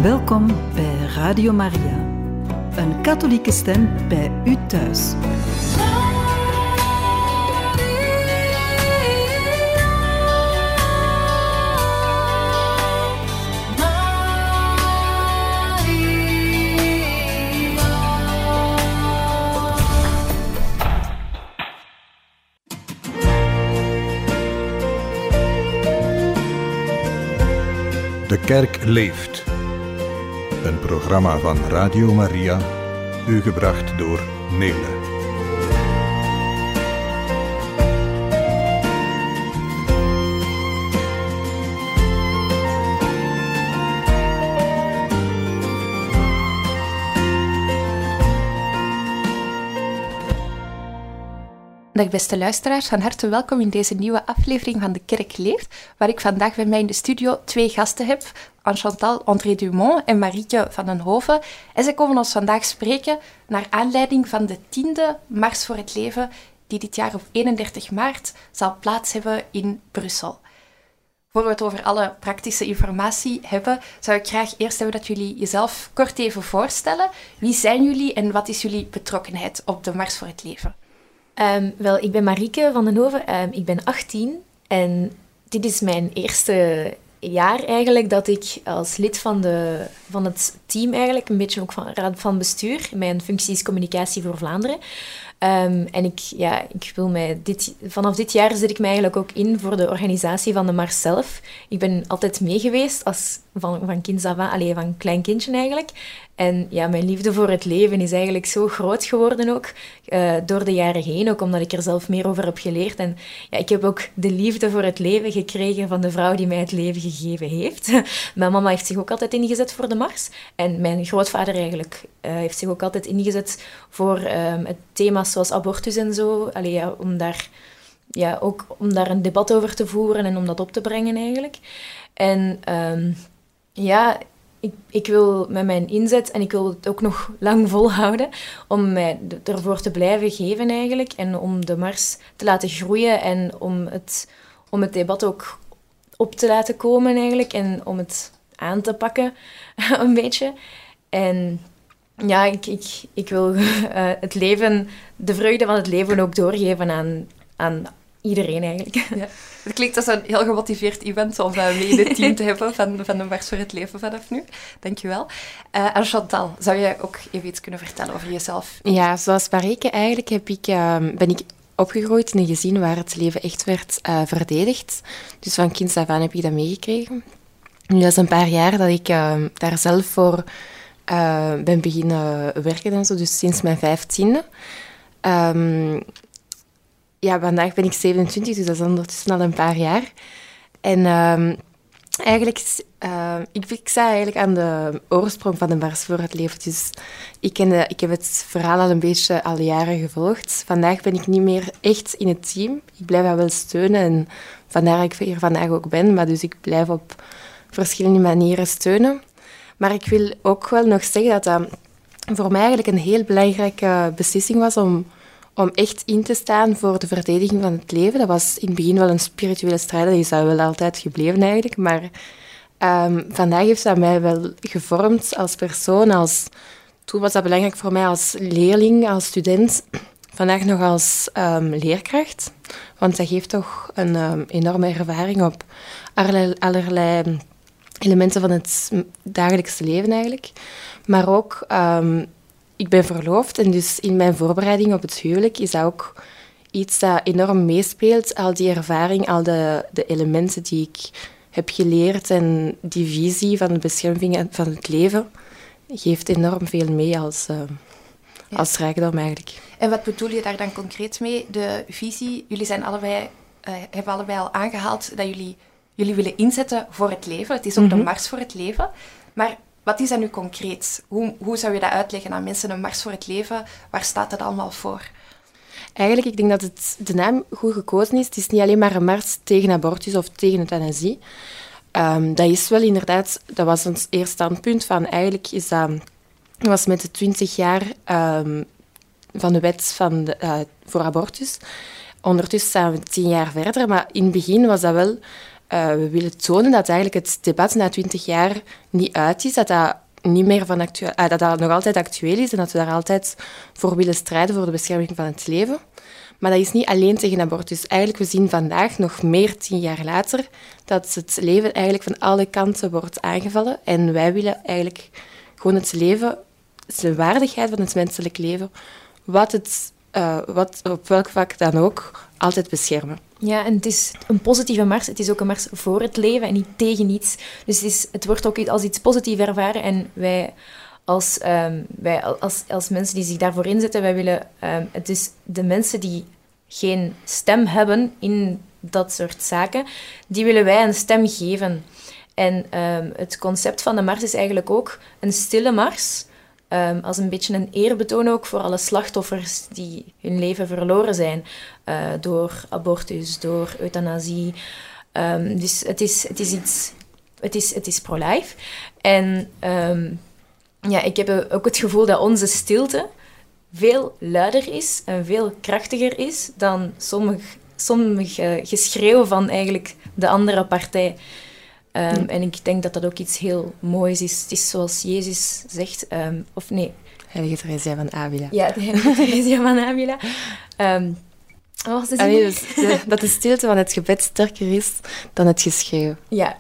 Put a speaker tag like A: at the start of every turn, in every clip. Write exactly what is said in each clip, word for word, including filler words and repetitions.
A: Welkom bij Radio Maria, een katholieke stem bij u thuis.
B: De Kerk leeft. Een programma van Radio Maria, u gebracht door Nele.
C: Dag beste luisteraars, van harte welkom in deze nieuwe aflevering van De Kerk leeft, waar ik vandaag bij mij in de studio twee gasten heb, Chantal André Dumont en Marieke van den Hoven. En zij komen ons vandaag spreken naar aanleiding van de tiende Mars voor het Leven, die dit jaar op eenendertig maart zal plaats hebben in Brussel. Voor we het over alle praktische informatie hebben, zou ik graag eerst hebben dat jullie jezelf kort even voorstellen. Wie zijn jullie en wat is jullie betrokkenheid op de Mars voor het Leven?
D: Um, wel, ik ben Marieke van den Hoven, um, ik ben achttien en dit is mijn eerste jaar eigenlijk dat ik als lid van, de, van het team eigenlijk, een beetje ook van raad van bestuur, mijn functie is communicatie voor Vlaanderen. Um, en ik, ja, ik wil mij dit, vanaf dit jaar zet ik mij eigenlijk ook in voor de organisatie van de Mars zelf. Ik ben altijd mee geweest als, van, van kinds af aan, allee, van klein kindje eigenlijk. En ja, mijn liefde voor het leven is eigenlijk zo groot geworden ook, uh, door de jaren heen. Ook omdat ik er zelf meer over heb geleerd. En ja, ik heb ook de liefde voor het leven gekregen van de vrouw die mij het leven gegeven heeft. Mijn mama heeft zich ook altijd ingezet voor de Mars. En mijn grootvader eigenlijk uh, heeft zich ook altijd ingezet voor um, het thema's zoals abortus en zo. Allee, ja, om daar... Ja, ook om daar een debat over te voeren en om dat op te brengen eigenlijk. En um, ja... Ik, ik wil met mijn inzet, en ik wil het ook nog lang volhouden, om mij ervoor te blijven geven eigenlijk. En om de Mars te laten groeien en om het, om het debat ook op te laten komen eigenlijk. En om het aan te pakken, een beetje. En ja, ik, ik, ik wil uh, het leven, de vreugde van het leven ook doorgeven aan, aan iedereen eigenlijk.
C: Ja. Het klinkt als een heel gemotiveerd event om uh, mee in het team te hebben van, van de Mars voor het Leven vanaf nu. Dankjewel. Uh, en Chantal, zou jij ook even iets kunnen vertellen over jezelf?
E: Ja, zoals Marieke eigenlijk heb ik, uh, ben ik opgegroeid in een gezin waar het leven echt werd uh, verdedigd. Dus van kinds af aan heb ik dat meegekregen. Nu, dat is een paar jaar dat ik uh, daar zelf voor uh, ben beginnen werken en zo, dus sinds mijn vijftiende. Um, Ja, vandaag ben ik zevenentwintig, dus dat is ondertussen al een paar jaar. En uh, eigenlijk, uh, ik, ik sta eigenlijk aan de oorsprong van de Mars voor het Leven. Dus ik, ken de, ik heb het verhaal al een beetje al jaren gevolgd. Vandaag ben ik niet meer echt in het team. Ik blijf dat wel steunen en vandaar dat ik hier vandaag ook ben. Maar dus ik blijf op verschillende manieren steunen. Maar ik wil ook wel nog zeggen dat dat voor mij eigenlijk een heel belangrijke beslissing was om... om echt in te staan voor de verdediging van het leven. Dat was in het begin wel een spirituele strijd, die is dat wel altijd gebleven eigenlijk. Maar um, vandaag heeft dat mij wel gevormd als persoon. Als, toen was dat belangrijk voor mij als leerling, als student. Vandaag nog als um, leerkracht. Want dat geeft toch een um, enorme ervaring op allerlei, allerlei elementen van het dagelijkse leven eigenlijk. Maar ook... Um, Ik ben verloofd en dus in mijn voorbereiding op het huwelijk is dat ook iets dat enorm meespeelt. Al die ervaring, al de, de elementen die ik heb geleerd en die visie van de bescherming van het leven geeft enorm veel mee als, uh, ja. als rijkdom eigenlijk.
C: En wat bedoel je daar dan concreet mee? De visie, jullie zijn allebei, uh, hebben allebei al aangehaald dat jullie, jullie willen inzetten voor het leven. Het is ook mm-hmm. de Mars voor het Leven. Maar... wat is dat nu concreet? Hoe, hoe zou je dat uitleggen aan mensen, een Mars voor het Leven? Waar staat dat allemaal voor?
E: Eigenlijk, ik denk dat het, de naam goed gekozen is. Het is niet alleen maar een mars tegen abortus of tegen euthanasie. Um, dat is wel inderdaad, dat was ons eerste standpunt van eigenlijk is dat, was met de twintig jaar um, van de wet van de, uh, voor abortus. Ondertussen staan we tien jaar verder, maar in het begin was dat wel uh, we willen tonen dat eigenlijk het debat na twintig jaar niet uit is, dat dat, niet meer van actu- uh, dat dat nog altijd actueel is en dat we daar altijd voor willen strijden voor de bescherming van het leven. Maar dat is niet alleen tegen abortus. Eigenlijk, we zien vandaag, nog meer tien jaar later, dat het leven eigenlijk van alle kanten wordt aangevallen. En wij willen eigenlijk gewoon het leven, de waardigheid van het menselijk leven, wat het, uh, wat, op welk vlak dan ook, altijd beschermen.
D: Ja, en het is een positieve mars. Het is ook een mars voor het leven en niet tegen iets. Dus het, is, het wordt ook als iets positiefs ervaren. En wij als, um, wij als, als mensen die zich daarvoor inzetten, wij willen... Um, het is de mensen die geen stem hebben in dat soort zaken, die willen wij een stem geven. En um, het concept van de mars is eigenlijk ook een stille mars, um, als een beetje een eerbetoon ook voor alle slachtoffers die hun leven verloren zijn uh, door abortus, door euthanasie. Um, dus het is, het is iets... Het is, het is pro-life. En um, ja, ik heb ook het gevoel dat onze stilte veel luider is en veel krachtiger is dan sommige, sommige geschreeuw van eigenlijk de andere partij. Um, mm. En ik denk dat dat ook iets heel moois is. Het is zoals Jezus zegt, um, of nee...
E: Heilige Theresia van Avila.
D: Ja, de Heilige Theresia van Avila. Um, wat was het?
E: Ah, nee, dus de, dat de stilte van het gebed sterker is dan het geschreeuw.
D: Ja.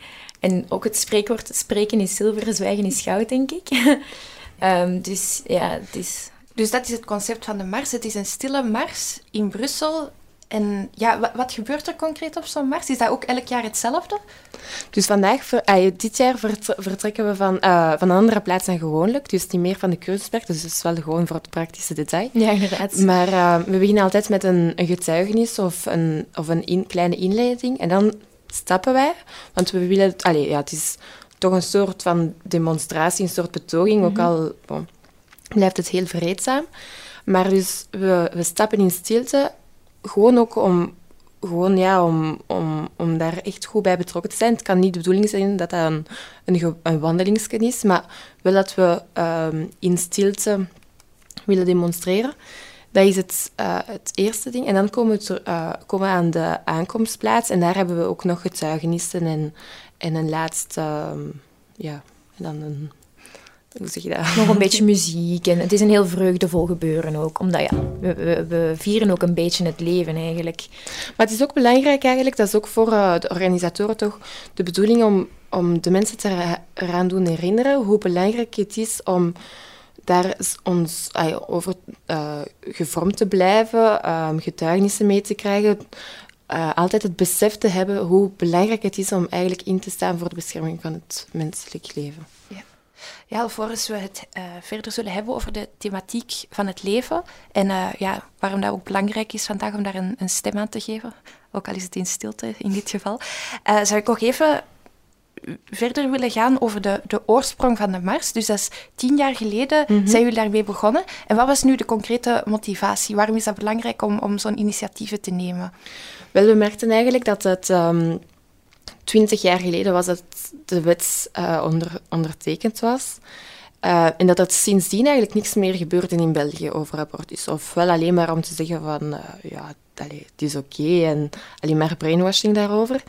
D: En ook het spreekwoord, spreken is zilver, zwijgen is goud, denk ik. um, dus ja, het is...
C: Dus dat is het concept van de mars. Het is een stille mars in Brussel. En ja, wat, wat gebeurt er concreet op zo'n mars? Is dat ook elk jaar hetzelfde?
E: Dus vandaag, ver, uh, dit jaar vertrekken we van, uh, van een andere plaats dan gewoonlijk. Dus niet meer van de Kruisberg. Dus dat is wel gewoon voor het praktische detail.
D: Ja, inderdaad.
E: Maar uh, we beginnen altijd met een, een getuigenis of een, of een in, kleine inleiding. En dan stappen wij. Want we willen... Allez, ja, het is toch een soort van demonstratie, een soort betoging. Mm-hmm. Ook al bon, blijft het heel vreedzaam. Maar dus we, we stappen in stilte... Gewoon ook om, gewoon, ja, om, om, om daar echt goed bij betrokken te zijn. Het kan niet de bedoeling zijn dat dat een, een, een wandelingsje is, maar wel dat we um, in stilte willen demonstreren. Dat is het, uh, het eerste ding. En dan komen we, ter, uh, komen we aan de aankomstplaats en daar hebben we ook nog getuigenissen en, en een laatste... Um, ja, en dan een... Hoe zeg je dat?
D: Nog een beetje muziek. En het is een heel vreugdevol gebeuren ook. Omdat ja, we, we, we vieren ook een beetje het leven eigenlijk.
E: Maar het is ook belangrijk eigenlijk, dat is ook voor uh, de organisatoren toch de bedoeling om, om de mensen te eraan doen herinneren hoe belangrijk het is om daar ons uh, over uh, gevormd te blijven, uh, getuigenissen mee te krijgen. Uh, altijd het besef te hebben hoe belangrijk het is om eigenlijk in te staan voor de bescherming van het menselijk leven.
C: Ja. Ja, alvorens we het uh, verder zullen hebben over de thematiek van het leven en uh, ja, waarom dat ook belangrijk is vandaag om daar een, een stem aan te geven, ook al is het in stilte in dit geval, uh, zou ik nog even verder willen gaan over de, de oorsprong van de mars. Dus dat is tien jaar geleden mm-hmm. zijn jullie daarmee begonnen. En wat was nu de concrete motivatie? Waarom is dat belangrijk om, om zo'n initiatieven te nemen?
E: Wel, we merkten eigenlijk dat het... Um Twintig jaar geleden was dat de wet uh, onder, ondertekend was. Uh, en dat er sindsdien eigenlijk niks meer gebeurde in België over abortus. Of wel alleen maar om te zeggen van, uh, ja, allee, het is oké okay, en alleen maar brainwashing daarover.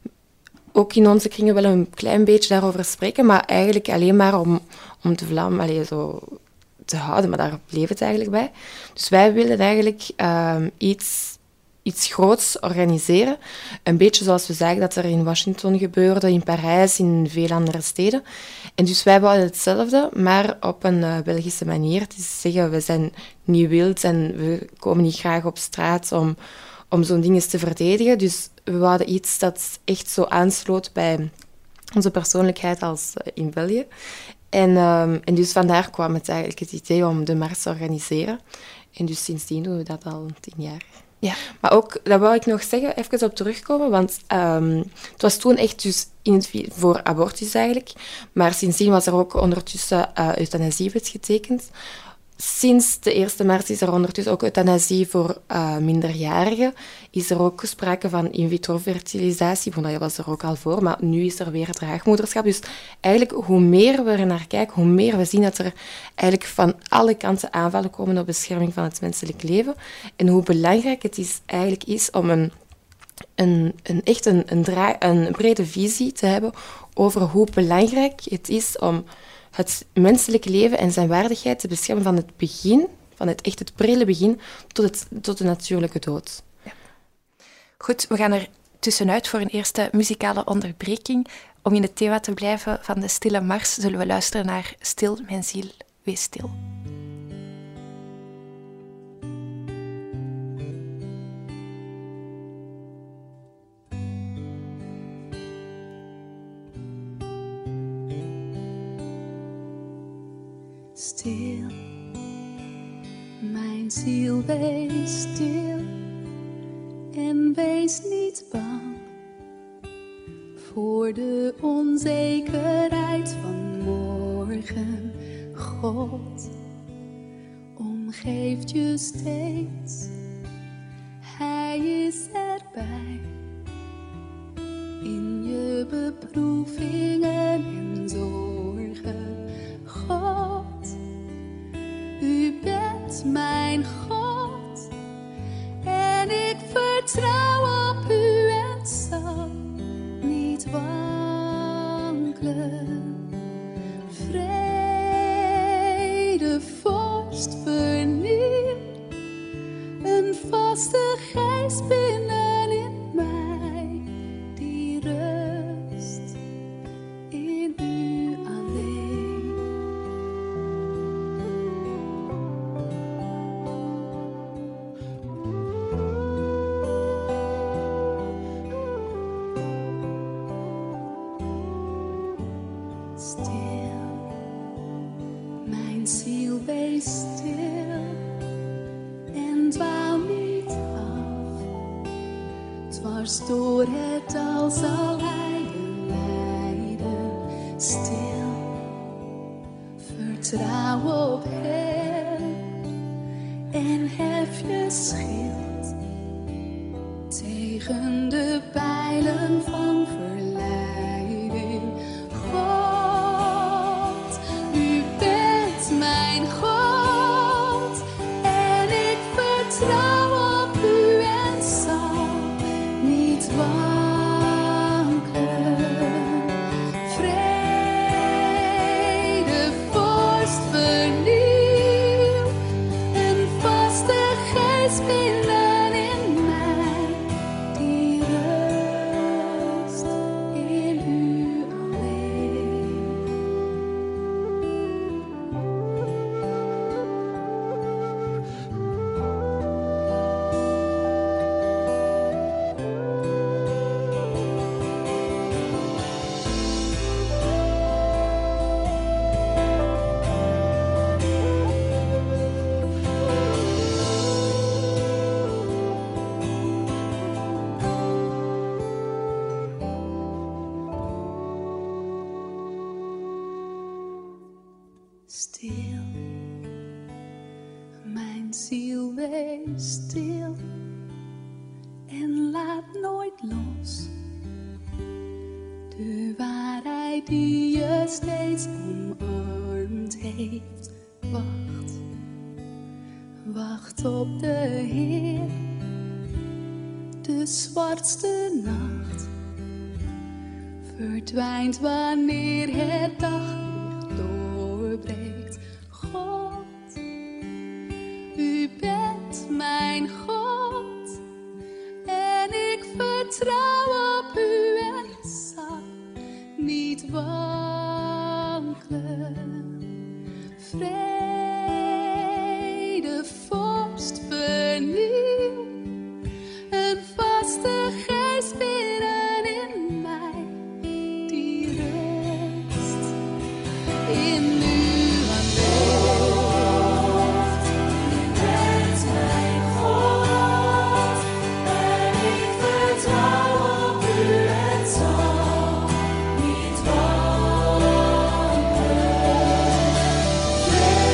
E: Ook in onze kringen wel een klein beetje daarover spreken, maar eigenlijk alleen maar om, om de vlam allee, zo te houden. Maar daar bleef het eigenlijk bij. Dus wij willen eigenlijk uh, iets... iets groots organiseren. Een beetje zoals we zagen dat er in Washington gebeurde, in Parijs, in veel andere steden. En dus wij wouden hetzelfde, maar op een uh, Belgische manier. Het is zeggen, we zijn niet wild en we komen niet graag op straat om, om zo'n dingen te verdedigen. Dus we wouden iets dat echt zo aansloot bij onze persoonlijkheid als uh, in België. En, um, en dus vandaar kwam het eigenlijk het idee om de mars te organiseren. En dus sindsdien doen we dat al tien jaar. Ja. Maar ook, dat wou ik nog zeggen, even op terugkomen, want um, het was toen echt dus in het, voor abortus eigenlijk, maar sindsdien was er ook ondertussen uh, euthanasiewet getekend. Sinds de eerste maart is er ondertussen ook euthanasie voor uh, minderjarigen. Is er ook sprake van in vitro fertilisatie, want dat was er ook al voor, maar nu is er weer draagmoederschap. Dus eigenlijk, hoe meer we er naar kijken, hoe meer we zien dat er eigenlijk van alle kanten aanvallen komen op bescherming van het menselijk leven. En hoe belangrijk het is, eigenlijk is om een een, een, echt een, een, draai, een brede visie te hebben over hoe belangrijk het is om het menselijke leven en zijn waardigheid te beschermen van het begin, van het echt het prille begin, tot, het, tot de natuurlijke dood.
C: Ja. Goed, we gaan er tussenuit voor een eerste muzikale onderbreking. Om in het thema te blijven van de Stille Mars zullen we luisteren naar Stil, mijn ziel, wees stil.
F: Stil, mijn ziel, wees stil en wees niet bang voor de onzekerheid van morgen. God omgeeft je steeds, Hij is erbij in je beproevingen en zorgen. God, U bent mijn God en ik vertrouw op U en zal niet wankelen. Vrede, vorst, vernieuw, een vaste geest binnenin mij, die rust in U alleen. Stil, mijn ziel, wees stil en dwaal niet af. Dwars door het dal zal Hij je leiden. Stil, vertrouw op Hem en hef je schild tegen de pijlen van verleiding. God, U bent mijn God en ik vertrouw op U en zal niet wankelen. Vrede, vorst, vernieuw, een vaste geest binnenin mij, die rust in U alleen. Stil, mijn ziel, wees stil en laat nooit los de waarheid die je steeds omarmd heeft. Wacht, wacht op de Heer, de zwartste nacht verdwijnt wanneer het daglicht doorbreekt. God, U bent mijn God en ik vertrouw op U en zal niet wankelen. Vrede, vorst, vernieuw, een vaste geest binnenin mij, die rust in U alleen. U bent mijn God en ik vertrouw op U en zal niet wankelen.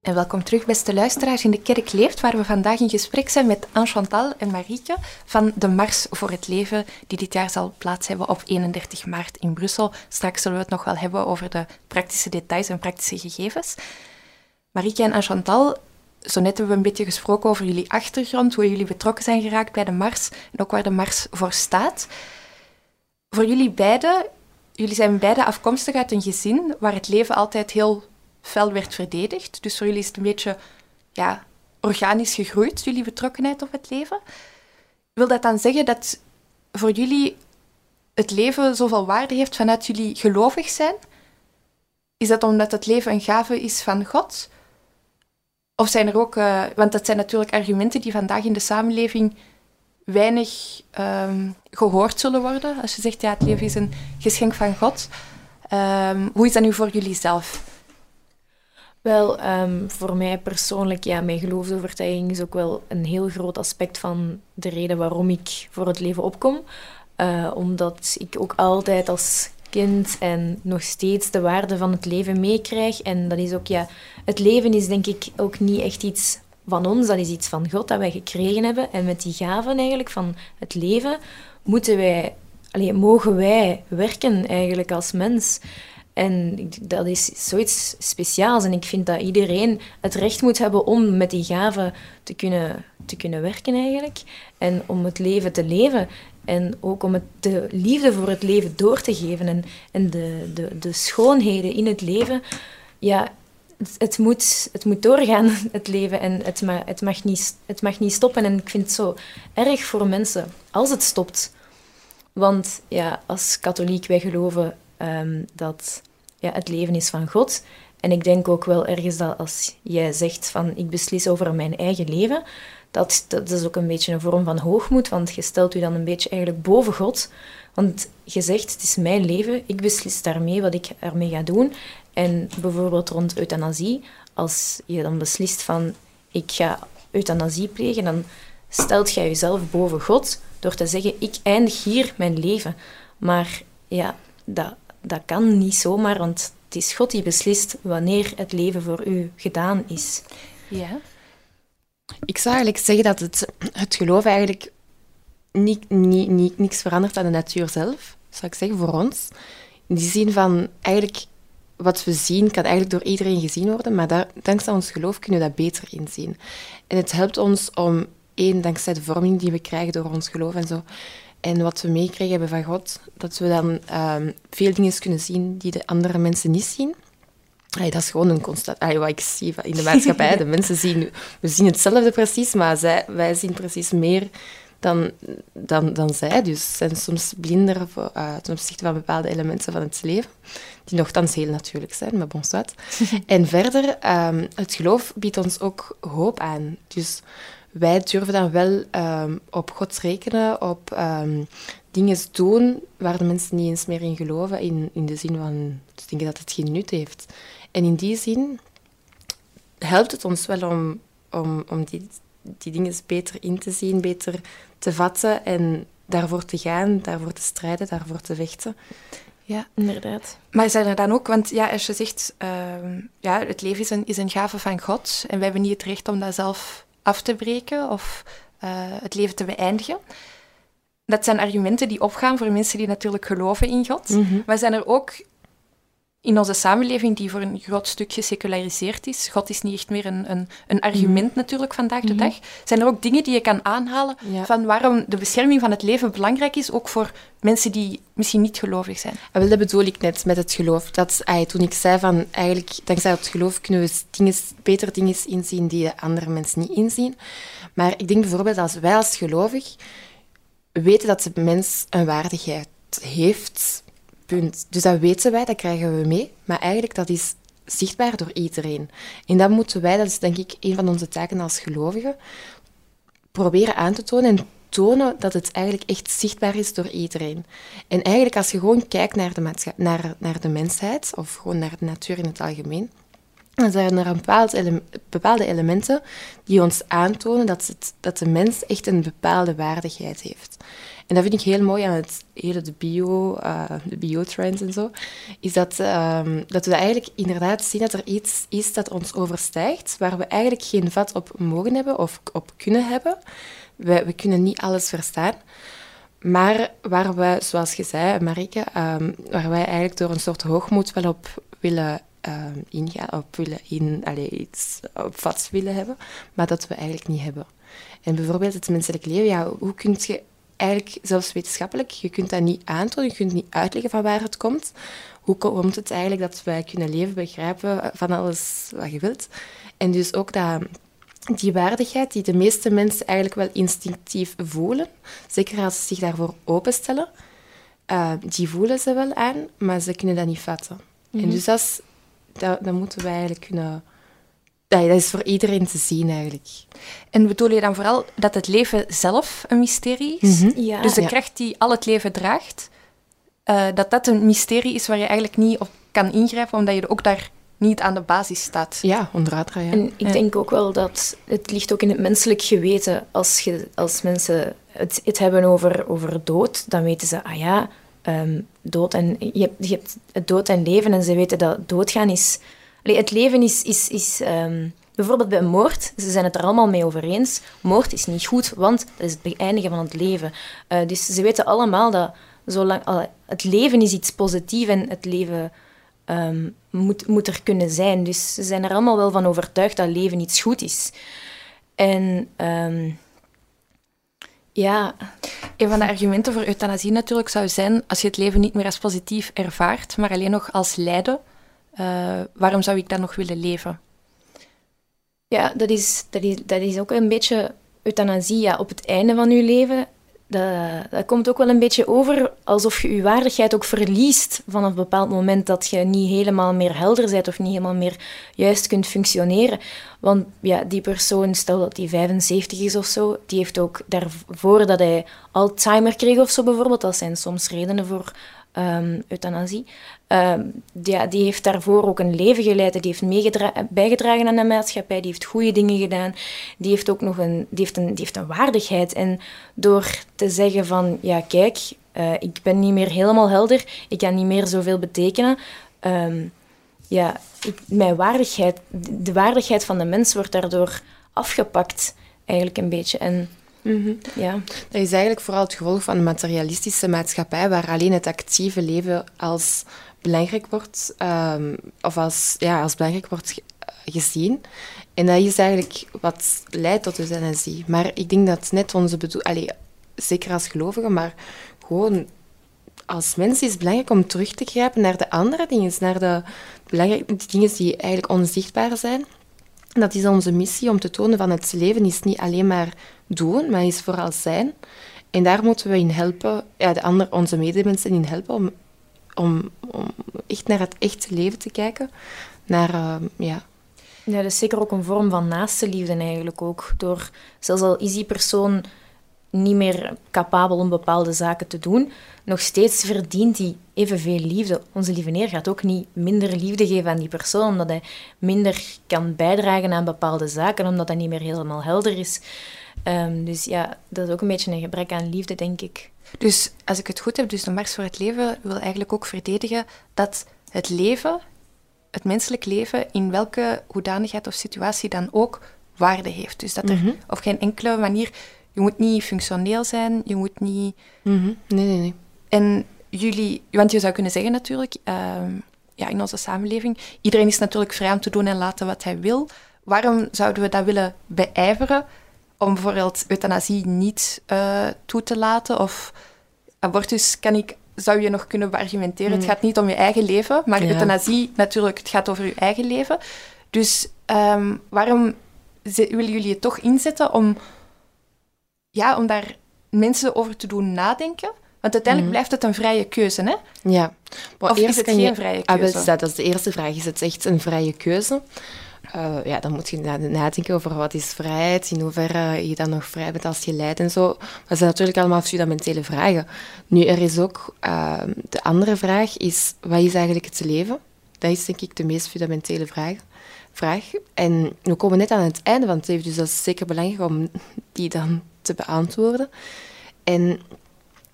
C: En welkom terug, beste luisteraars, in de Kerk Leeft, waar we vandaag in gesprek zijn met Anne-Chantal en Marieke van de Mars voor het Leven, die dit jaar zal plaats hebben op eenendertig maart in Brussel. Straks zullen we het nog wel hebben over de praktische details en praktische gegevens. Marieke en Anne-Chantal, zo net hebben we een beetje gesproken over jullie achtergrond, hoe jullie betrokken zijn geraakt bij de Mars en ook waar de Mars voor staat. Voor jullie beiden, jullie zijn beiden afkomstig uit een gezin waar het leven altijd heel fel werd verdedigd. Dus voor jullie is het een beetje ja, organisch gegroeid, jullie betrokkenheid op het leven. Wil dat dan zeggen dat voor jullie het leven zoveel waarde heeft vanuit jullie gelovig zijn? Is dat omdat het leven een gave is van God? Of zijn er ook, uh, want dat zijn natuurlijk argumenten die vandaag in de samenleving weinig um, gehoord zullen worden. Als je zegt, ja, het leven is een geschenk van God. Um, hoe is dat nu voor jullie zelf?
D: Wel, um, voor mij persoonlijk, ja, mijn geloofsovertuiging is ook wel een heel groot aspect van de reden waarom ik voor het leven opkom. Uh, omdat ik ook altijd als kind en nog steeds de waarde van het leven meekrijg. En dat is ook, ja, het leven is denk ik ook niet echt iets van ons, dat is iets van God dat wij gekregen hebben. En met die gaven eigenlijk van het leven moeten wij, allee, mogen wij werken eigenlijk als mens. En dat is zoiets speciaals. En ik vind dat iedereen het recht moet hebben om met die gaven te kunnen, te kunnen werken eigenlijk. En om het leven te leven. En ook om het, de liefde voor het leven door te geven. En, en de, de, de schoonheden in het leven. Ja, het, het, moet, het moet doorgaan, het leven. En het, ma, het, mag niet, het mag niet stoppen. En ik vind het zo erg voor mensen als het stopt. Want ja, als katholiek, wij geloven um, dat ja, het leven is van God. En ik denk ook wel ergens dat als jij zegt van ik beslis over mijn eigen leven, dat, dat is ook een beetje een vorm van hoogmoed, want je stelt je dan een beetje eigenlijk boven God. Want je zegt, het is mijn leven, ik beslis daarmee wat ik ermee ga doen. En bijvoorbeeld rond euthanasie, als je dan beslist van ik ga euthanasie plegen, dan stelt jij jezelf boven God door te zeggen, ik eindig hier mijn leven. Maar ja, dat, dat kan niet zomaar, want het is God die beslist wanneer het leven voor u gedaan is.
C: Ja.
E: Ik zou eigenlijk zeggen dat het, het geloof eigenlijk niet, niet, niet, niks verandert aan de natuur zelf, zou ik zeggen, voor ons. In die zin van, eigenlijk, wat we zien, kan eigenlijk door iedereen gezien worden, maar daar, dankzij ons geloof kunnen we dat beter inzien. En het helpt ons om, één, dankzij de vorming die we krijgen door ons geloof en zo, en wat we meekregen hebben van God, dat we dan um, veel dingen kunnen zien die de andere mensen niet zien. Allee, dat is gewoon een constant... Allee, wat ik zie in de maatschappij. De mensen zien... We zien hetzelfde precies, maar zij, wij zien precies meer dan, dan, dan zij. Dus zijn soms blinder voor, uh, ten opzichte van bepaalde elementen van het leven, die nogthans heel natuurlijk zijn, maar bon soit. En verder, um, het geloof biedt ons ook hoop aan. Dus wij durven dan wel um, op God rekenen, op um, dingen doen waar de mensen niet eens meer in geloven, in, in de zin van ze denken dat het geen nut heeft. En in die zin helpt het ons wel om, om, om die, die dingen beter in te zien, beter te vatten en daarvoor te gaan, daarvoor te strijden, daarvoor te vechten.
C: Ja,
D: inderdaad.
C: Maar zijn er dan ook, want ja, als je zegt, uh, ja, het leven is een, is een gave van God en wij hebben niet het recht om dat zelf af te breken of uh, het leven te beëindigen. Dat zijn argumenten die opgaan voor mensen die natuurlijk geloven in God.
E: Mm-hmm.
C: Maar zijn er ook in onze samenleving die voor een groot stuk geseculariseerd is, God is niet echt meer een, een, een argument mm-hmm. natuurlijk vandaag de dag, zijn er ook dingen die je kan aanhalen
E: ja. van
C: waarom de bescherming van het leven belangrijk is, ook voor mensen die misschien niet gelovig zijn?
E: En wel, dat bedoel ik net met het geloof. Dat, ay, toen ik zei van, eigenlijk, dankzij het geloof kunnen we dingen, beter dingen inzien die de andere mensen niet inzien. Maar ik denk bijvoorbeeld, als wij als gelovig weten dat de mens een waardigheid heeft, punt. Dus dat weten wij, dat krijgen we mee. Maar eigenlijk, dat is zichtbaar door iedereen. En dat moeten wij, dat is denk ik een van onze taken als gelovigen, proberen aan te tonen en tonen dat het eigenlijk echt zichtbaar is door iedereen. En eigenlijk, als je gewoon kijkt naar de, maatscha- naar, naar de mensheid, of gewoon naar de natuur in het algemeen, dan zijn er een bepaald ele- bepaalde elementen die ons aantonen dat, het, dat de mens echt een bepaalde waardigheid heeft. En dat vind ik heel mooi aan het hele de bio, uh, de biotrends en zo, is dat, um, dat we eigenlijk inderdaad zien dat er iets is dat ons overstijgt, waar we eigenlijk geen vat op mogen hebben of op kunnen hebben. We, we kunnen niet alles verstaan. Maar waar we, zoals je zei, Marieke, um, waar wij eigenlijk door een soort hoogmoed wel op willen um, ingaan, op willen in, allez, iets op vat willen hebben, maar dat we eigenlijk niet hebben. En bijvoorbeeld het menselijk leven, ja, hoe kun je eigenlijk, zelfs wetenschappelijk, je kunt dat niet aantonen, je kunt niet uitleggen van waar het komt. Hoe komt het eigenlijk dat wij kunnen leven, begrijpen van alles wat je wilt? En dus ook dat... Die waardigheid die de meeste mensen eigenlijk wel instinctief voelen, zeker als ze zich daarvoor openstellen, uh, die voelen ze wel aan, maar ze kunnen dat niet vatten. Mm-hmm. En dus dat, is, dat, dat moeten wij eigenlijk kunnen... Dat, dat is voor iedereen te zien, eigenlijk.
C: En bedoel je dan vooral dat het leven zelf een mysterie is?
E: Mm-hmm.
D: Ja.
C: Dus de
E: Ja.
C: kracht die al het leven draagt, uh, dat dat een mysterie is waar je eigenlijk niet op kan ingrijpen, omdat je ook daar niet aan de basis staat.
E: Ja, onder andere, ja.
D: En ik
C: Ja.
D: denk ook wel dat het ligt ook in het menselijk geweten. Als, je, als mensen het, het hebben over, over dood, dan weten ze, ah ja, um, dood en, je, hebt, je hebt het dood en leven. En ze weten dat doodgaan is... Allee, het leven is... is, is um, bijvoorbeeld bij een moord, ze zijn het er allemaal mee over eens. Moord is niet goed, want dat is het beëindigen van het leven. Uh, dus ze weten allemaal dat zolang, uh, het leven is iets positiefs en het leven... Um, moet, moet er kunnen zijn. Dus ze zijn er allemaal wel van overtuigd dat leven iets goed is. En um, ja...
C: Een van de argumenten voor euthanasie natuurlijk zou zijn, als je het leven niet meer als positief ervaart, maar alleen nog als lijden, uh, waarom zou ik dan nog willen leven?
D: Ja, dat is, dat is, dat is ook een beetje euthanasie. Ja, op het einde van je leven... Dat, dat komt ook wel een beetje over alsof je je waardigheid ook verliest vanaf een bepaald moment dat je niet helemaal meer helder bent of niet helemaal meer juist kunt functioneren. Want ja, die persoon, stel dat die vijfenzeventig is of zo, die heeft ook daarvoor dat hij Alzheimer kreeg of zo bijvoorbeeld, dat zijn soms redenen voor um, euthanasie. Um, ja, die heeft daarvoor ook een leven geleid, die heeft meegedra- bijgedragen aan de maatschappij, die heeft goede dingen gedaan, die heeft ook nog een, die heeft een, die heeft een waardigheid. En door te zeggen van, ja kijk, uh, ik ben niet meer helemaal helder, ik kan niet meer zoveel betekenen, um, ja, ik, mijn waardigheid, de waardigheid van de mens wordt daardoor afgepakt, eigenlijk een beetje. En
E: Mm-hmm.
D: ja...
E: Dat is eigenlijk vooral het gevolg van een materialistische maatschappij, waar alleen het actieve leven als belangrijk wordt, um, of als, ja, als belangrijk wordt ge- gezien. En dat is eigenlijk wat leidt tot euthanasie. Maar ik denk dat net onze bedoeling, zeker als gelovigen, maar gewoon als mens is het belangrijk om terug te grijpen naar de andere dingen, naar de belangrijke dingen die eigenlijk onzichtbaar zijn. En dat is onze missie, om te tonen van het leven is niet alleen maar doen, maar is vooral zijn. En daar moeten we in helpen, ja, de andere, onze medemensen in helpen, om, om, om echt naar het echte leven te kijken. Naar, uh, ja...
D: Ja, dat is zeker ook een vorm van naaste liefde eigenlijk ook. Door, zelfs al is die persoon niet meer capabel om bepaalde zaken te doen, nog steeds verdient hij evenveel liefde. Onze lieve Heer gaat ook niet minder liefde geven aan die persoon, omdat hij minder kan bijdragen aan bepaalde zaken, omdat hij niet meer helemaal helder is. Um, dus ja, dat is ook een beetje een gebrek aan liefde, denk ik.
C: Dus als ik het goed heb, dus de Mars voor het Leven wil eigenlijk ook verdedigen dat het leven, het menselijk leven, in welke hoedanigheid of situatie dan ook waarde heeft. Dus dat er
E: Mm-hmm.
C: op geen enkele manier... Je moet niet functioneel zijn, je moet niet...
E: Mm-hmm. Nee, nee, nee.
C: En jullie... Want je zou kunnen zeggen natuurlijk, uh, ja, in onze samenleving, iedereen is natuurlijk vrij om te doen en laten wat hij wil. Waarom zouden we dat willen beijveren om bijvoorbeeld euthanasie niet uh, toe te laten? Of abortus kan ik, zou je nog kunnen beargumenteren. Mm. Het gaat niet om je eigen leven, maar ja. Euthanasie natuurlijk, het gaat over je eigen leven. Dus um, waarom willen jullie het toch inzetten om... Ja, om daar mensen over te doen nadenken. Want uiteindelijk mm. blijft het een vrije keuze, hè?
E: Ja.
C: Maar of is het geen je... vrije keuze?
E: Ah, dat, dat is de eerste vraag. Is het echt een vrije keuze? Uh, ja, dan moet je nadenken over wat is vrijheid, in hoeverre je dan nog vrij bent als je lijdt en zo. Dat zijn natuurlijk allemaal fundamentele vragen. Nu, er is ook... Uh, de andere vraag is, wat is eigenlijk het leven? Dat is denk ik de meest fundamentele vraag. vraag. En we komen net aan het einde van het leven, dus dat is zeker belangrijk om die dan te beantwoorden. En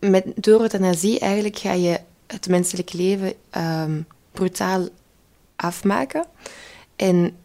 E: met, door euthanasie eigenlijk ga je het menselijk leven um, brutaal afmaken. En,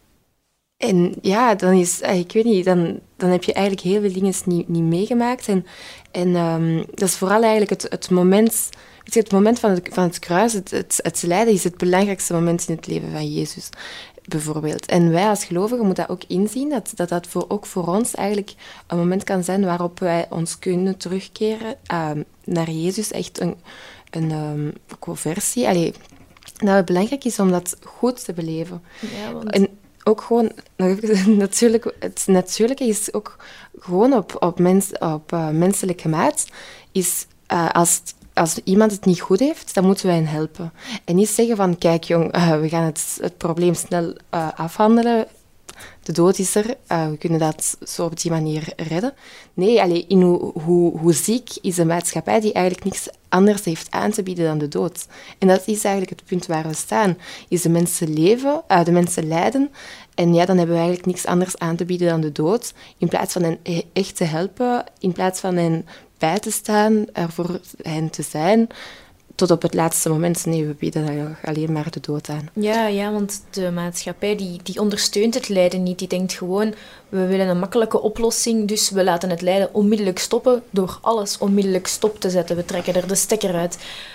E: en ja, dan is, ik weet niet, dan, dan heb je eigenlijk heel veel dingen niet, niet meegemaakt. En, en um, dat is vooral eigenlijk het, het moment... Het moment van het, van het kruis, het, het, het lijden, is het belangrijkste moment in het leven van Jezus, bijvoorbeeld. En wij als gelovigen moeten dat ook inzien, dat dat, dat voor, ook voor ons eigenlijk een moment kan zijn waarop wij ons kunnen terugkeren uh, naar Jezus. Echt een, een um, conversie. Allee, dat het belangrijk is om dat goed te beleven.
D: Ja, want...
E: En ook gewoon, natuurlijk, het natuurlijke is ook gewoon op, op, mens, op uh, menselijke maat, is uh, als het Als iemand het niet goed heeft, dan moeten wij hen helpen. En niet zeggen van, kijk jong, uh, we gaan het, het probleem snel uh, afhandelen. De dood is er, uh, we kunnen dat zo op die manier redden. Nee, allee, in hoe, hoe, hoe ziek is een maatschappij die eigenlijk niks anders heeft aan te bieden dan de dood. En dat is eigenlijk het punt waar we staan. Is de mensen leven, uh, de mensen lijden. En ja, dan hebben we eigenlijk niks anders aan te bieden dan de dood. In plaats van hen echt te helpen, in plaats van hen bij te staan, er voor hen te zijn, tot op het laatste moment. Nee, we bieden alleen maar de dood aan.
D: Ja, ja, want de maatschappij die, die ondersteunt het lijden niet. Die denkt gewoon, we willen een makkelijke oplossing, dus we laten het lijden onmiddellijk stoppen door alles onmiddellijk stop te zetten. We trekken er de stekker uit.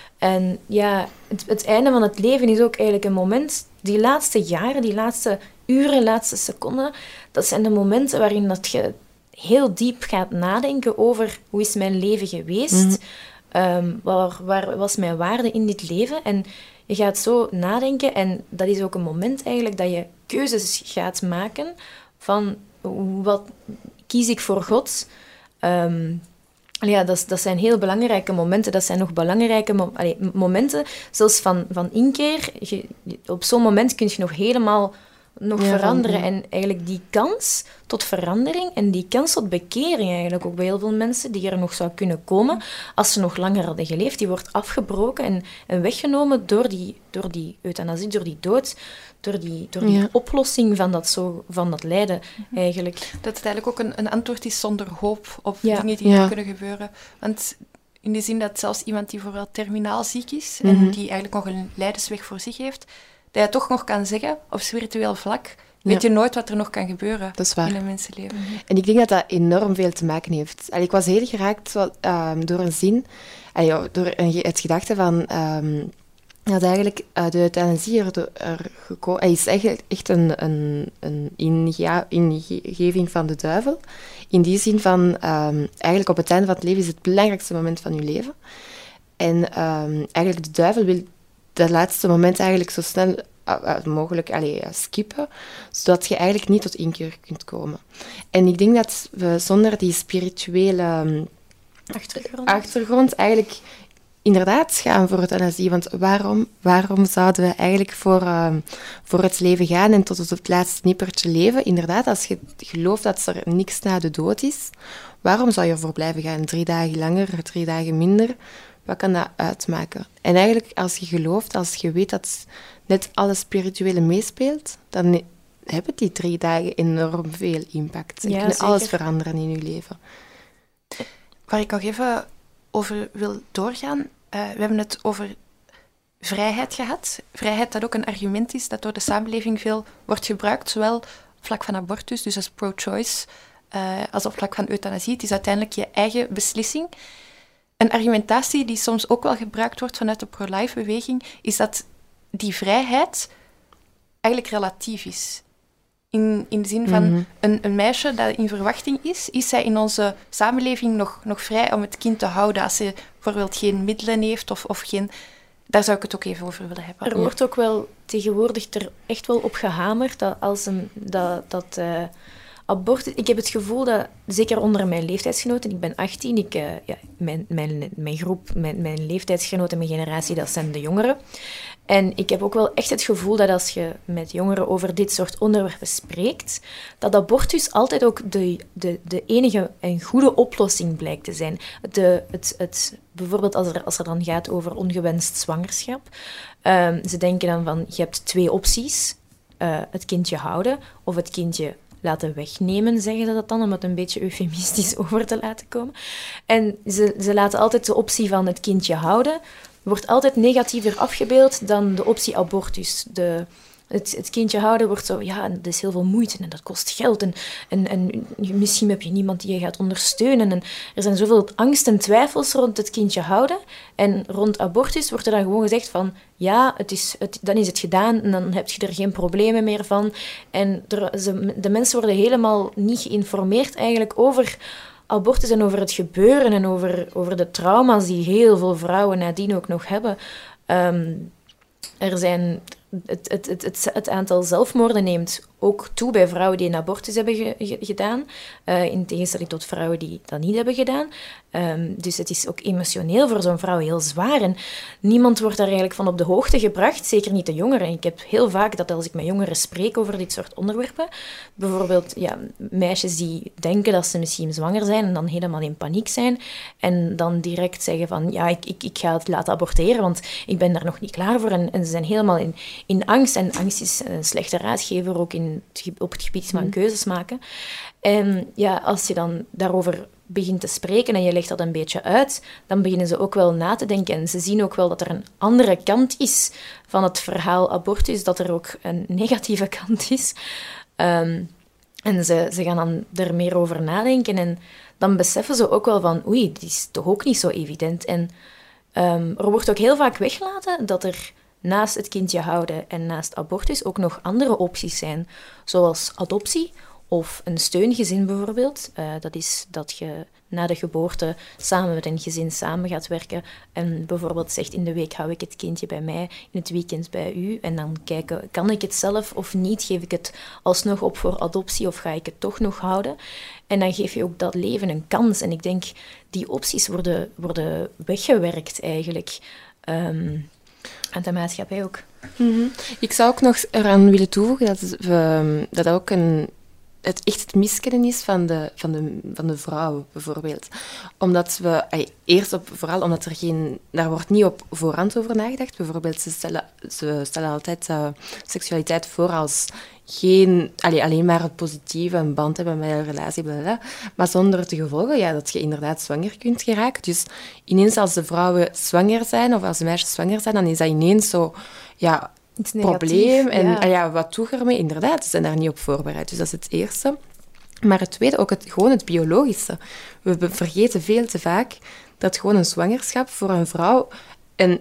D: En ja, het, het einde van het leven is ook eigenlijk een moment, die laatste jaren, die laatste uren, laatste seconden, dat zijn de momenten waarin dat je heel diep gaat nadenken over hoe is mijn leven geweest, mm-hmm. um, waar, waar was mijn waarde in dit leven. En je gaat zo nadenken en dat is ook een moment eigenlijk dat je keuzes gaat maken van wat kies ik voor God. Um, ja, dat, dat zijn heel belangrijke momenten. Dat zijn nog belangrijke mo- allee, momenten, zelfs van, van inkeer. Je, op zo'n moment kun je nog helemaal nog ja, veranderen. Van, ja. En eigenlijk die kans tot verandering en die kans tot bekering eigenlijk ook bij heel veel mensen die er nog zou kunnen komen als ze nog langer hadden geleefd, die wordt afgebroken en, en weggenomen door die, door die euthanasie, door die dood, door die, door die ja. oplossing van dat, zo, van dat lijden mm-hmm. eigenlijk.
C: Dat het eigenlijk ook een, een antwoord is zonder hoop op
D: ja.
C: dingen die ja. kunnen gebeuren. Want in de zin dat zelfs iemand die vooral terminaal ziek is mm-hmm. en die eigenlijk nog een lijdensweg voor zich heeft, dat je toch nog kan zeggen, op spiritueel vlak, weet ja. je nooit wat er nog kan gebeuren in een mensenleven.
E: Mm-hmm. En ik denk dat dat enorm veel te maken heeft. Allee, ik was heel geraakt wat, um, door een zin, allee, door een, het gedachte van um, dat eigenlijk uh, de euthanasie er, er geko- is eigenlijk echt een, een, een inge- ingeving van de duivel. In die zin van, um, eigenlijk op het einde van het leven is het belangrijkste moment van je leven. En um, eigenlijk de duivel wil dat laatste moment eigenlijk zo snel uh, mogelijk allee, uh, skippen, zodat je eigenlijk niet tot inkeer kunt komen. En ik denk dat we zonder die spirituele um,
D: achtergrond.
E: achtergrond eigenlijk inderdaad gaan voor euthanasie. Want waarom, waarom zouden we eigenlijk voor, uh, voor het leven gaan en tot het laatste nippertje leven? Inderdaad, als je gelooft dat er niks na de dood is, waarom zou je ervoor blijven gaan? Drie dagen langer, drie dagen minder? Wat kan dat uitmaken? En eigenlijk, als je gelooft, als je weet dat net alles spirituele meespeelt, dan hebben die drie dagen enorm veel impact. En ja, kunnen zeker. Alles veranderen in je leven.
C: Waar ik nog even over wil doorgaan, uh, we hebben het over vrijheid gehad. Vrijheid dat ook een argument is dat door de samenleving veel wordt gebruikt, zowel op vlak van abortus, dus als pro-choice, uh, als op vlak van euthanasie. Het is uiteindelijk je eigen beslissing. Een argumentatie die soms ook wel gebruikt wordt vanuit de pro-life-beweging, is dat die vrijheid eigenlijk relatief is. In, in de zin van mm-hmm. een, een meisje dat in verwachting is, is zij in onze samenleving nog, nog vrij om het kind te houden als ze bijvoorbeeld geen middelen heeft of, of geen... Daar zou ik het ook even over willen hebben.
D: Er wordt ook wel tegenwoordig er echt wel op gehamerd dat als een... Dat, dat, uh, abortus... Ik heb het gevoel dat, zeker onder mijn leeftijdsgenoten, ik ben achttien, ik, uh, ja, mijn, mijn, mijn groep, mijn, mijn leeftijdsgenoten, mijn generatie, dat zijn de jongeren. En ik heb ook wel echt het gevoel dat als je met jongeren over dit soort onderwerpen spreekt, dat abortus altijd ook de, de, de enige en goede oplossing blijkt te zijn. De, het, het, bijvoorbeeld als er, als er dan gaat over ongewenst zwangerschap. Um, ze denken dan van, je hebt twee opties. Uh, het kindje houden of het kindje laten wegnemen, zeggen ze dat dan, om het een beetje eufemistisch over te laten komen. En ze, ze laten altijd de optie van het kindje houden, wordt altijd negatiever afgebeeld dan de optie abortus. De, het, het kindje houden wordt zo, ja, dat is heel veel moeite en dat kost geld. En, en, en misschien heb je niemand die je gaat ondersteunen. En er zijn zoveel angst en twijfels rond het kindje houden. En rond abortus wordt er dan gewoon gezegd van, ja, het is, het, dan is het gedaan en dan heb je er geen problemen meer van. En er, ze, de mensen worden helemaal niet geïnformeerd eigenlijk over abortus en over het gebeuren en over, over de trauma's die heel veel vrouwen nadien ook nog hebben. Um, er zijn... Het, het, het, het, het aantal zelfmoorden neemt ook toe bij vrouwen die een abortus hebben ge, ge, gedaan, uh, in tegenstelling tot vrouwen die dat niet hebben gedaan. Um, dus het is ook emotioneel voor zo'n vrouw heel zwaar. En niemand wordt daar eigenlijk van op de hoogte gebracht, zeker niet de jongeren. Ik heb heel vaak dat als ik met jongeren spreek over dit soort onderwerpen, bijvoorbeeld ja, meisjes die denken dat ze misschien zwanger zijn en dan helemaal in paniek zijn en dan direct zeggen van ja, ik, ik, ik ga het laten aborteren, want ik ben daar nog niet klaar voor. En, en ze zijn helemaal in, in angst. En angst is een slechte raadgever ook in het, op het gebied van keuzes maken. En ja, als je dan daarover begint te spreken en je legt dat een beetje uit, dan beginnen ze ook wel na te denken. En ze zien ook wel dat er een andere kant is van het verhaal abortus, dat er ook een negatieve kant is. Um, en ze, ze gaan dan er meer over nadenken. En dan beseffen ze ook wel van, oei, dit is toch ook niet zo evident. En um, er wordt ook heel vaak weggelaten dat er naast het kindje houden en naast abortus ook nog andere opties zijn, zoals adoptie of een steungezin bijvoorbeeld. Uh, dat is dat je na de geboorte samen met een gezin samen gaat werken en bijvoorbeeld zegt in de week hou ik het kindje bij mij, in het weekend bij u. En dan kijken, kan ik het zelf of niet? Geef ik het alsnog op voor adoptie of ga ik het toch nog houden? En dan geef je ook dat leven een kans. En ik denk, die opties worden, worden weggewerkt eigenlijk. Um, aan de maatschappij ook.
E: Mm-hmm. Ik zou ook nog eraan willen toevoegen dat, we, dat ook een, het echt het miskennen is van de, van de, van de vrouw, bijvoorbeeld. Omdat we, ay, eerst op, vooral omdat er geen, daar wordt niet op voorhand over nagedacht. Bijvoorbeeld, ze stellen, ze stellen altijd uh, seksualiteit voor als geen, allee, alleen maar het positieve, een band hebben met een relatie, blablabla, maar zonder de gevolgen ja, dat je inderdaad zwanger kunt geraken. Dus ineens als de vrouwen zwanger zijn, of als de meisjes zwanger zijn, dan is dat ineens zo, ja,
D: iets
E: probleem. En
D: ja.
E: ja, wat doe je ermee? Inderdaad, ze zijn daar niet op voorbereid. Dus dat is het eerste. Maar het tweede, ook het, gewoon het biologische. We vergeten veel te vaak dat gewoon een zwangerschap voor een vrouw een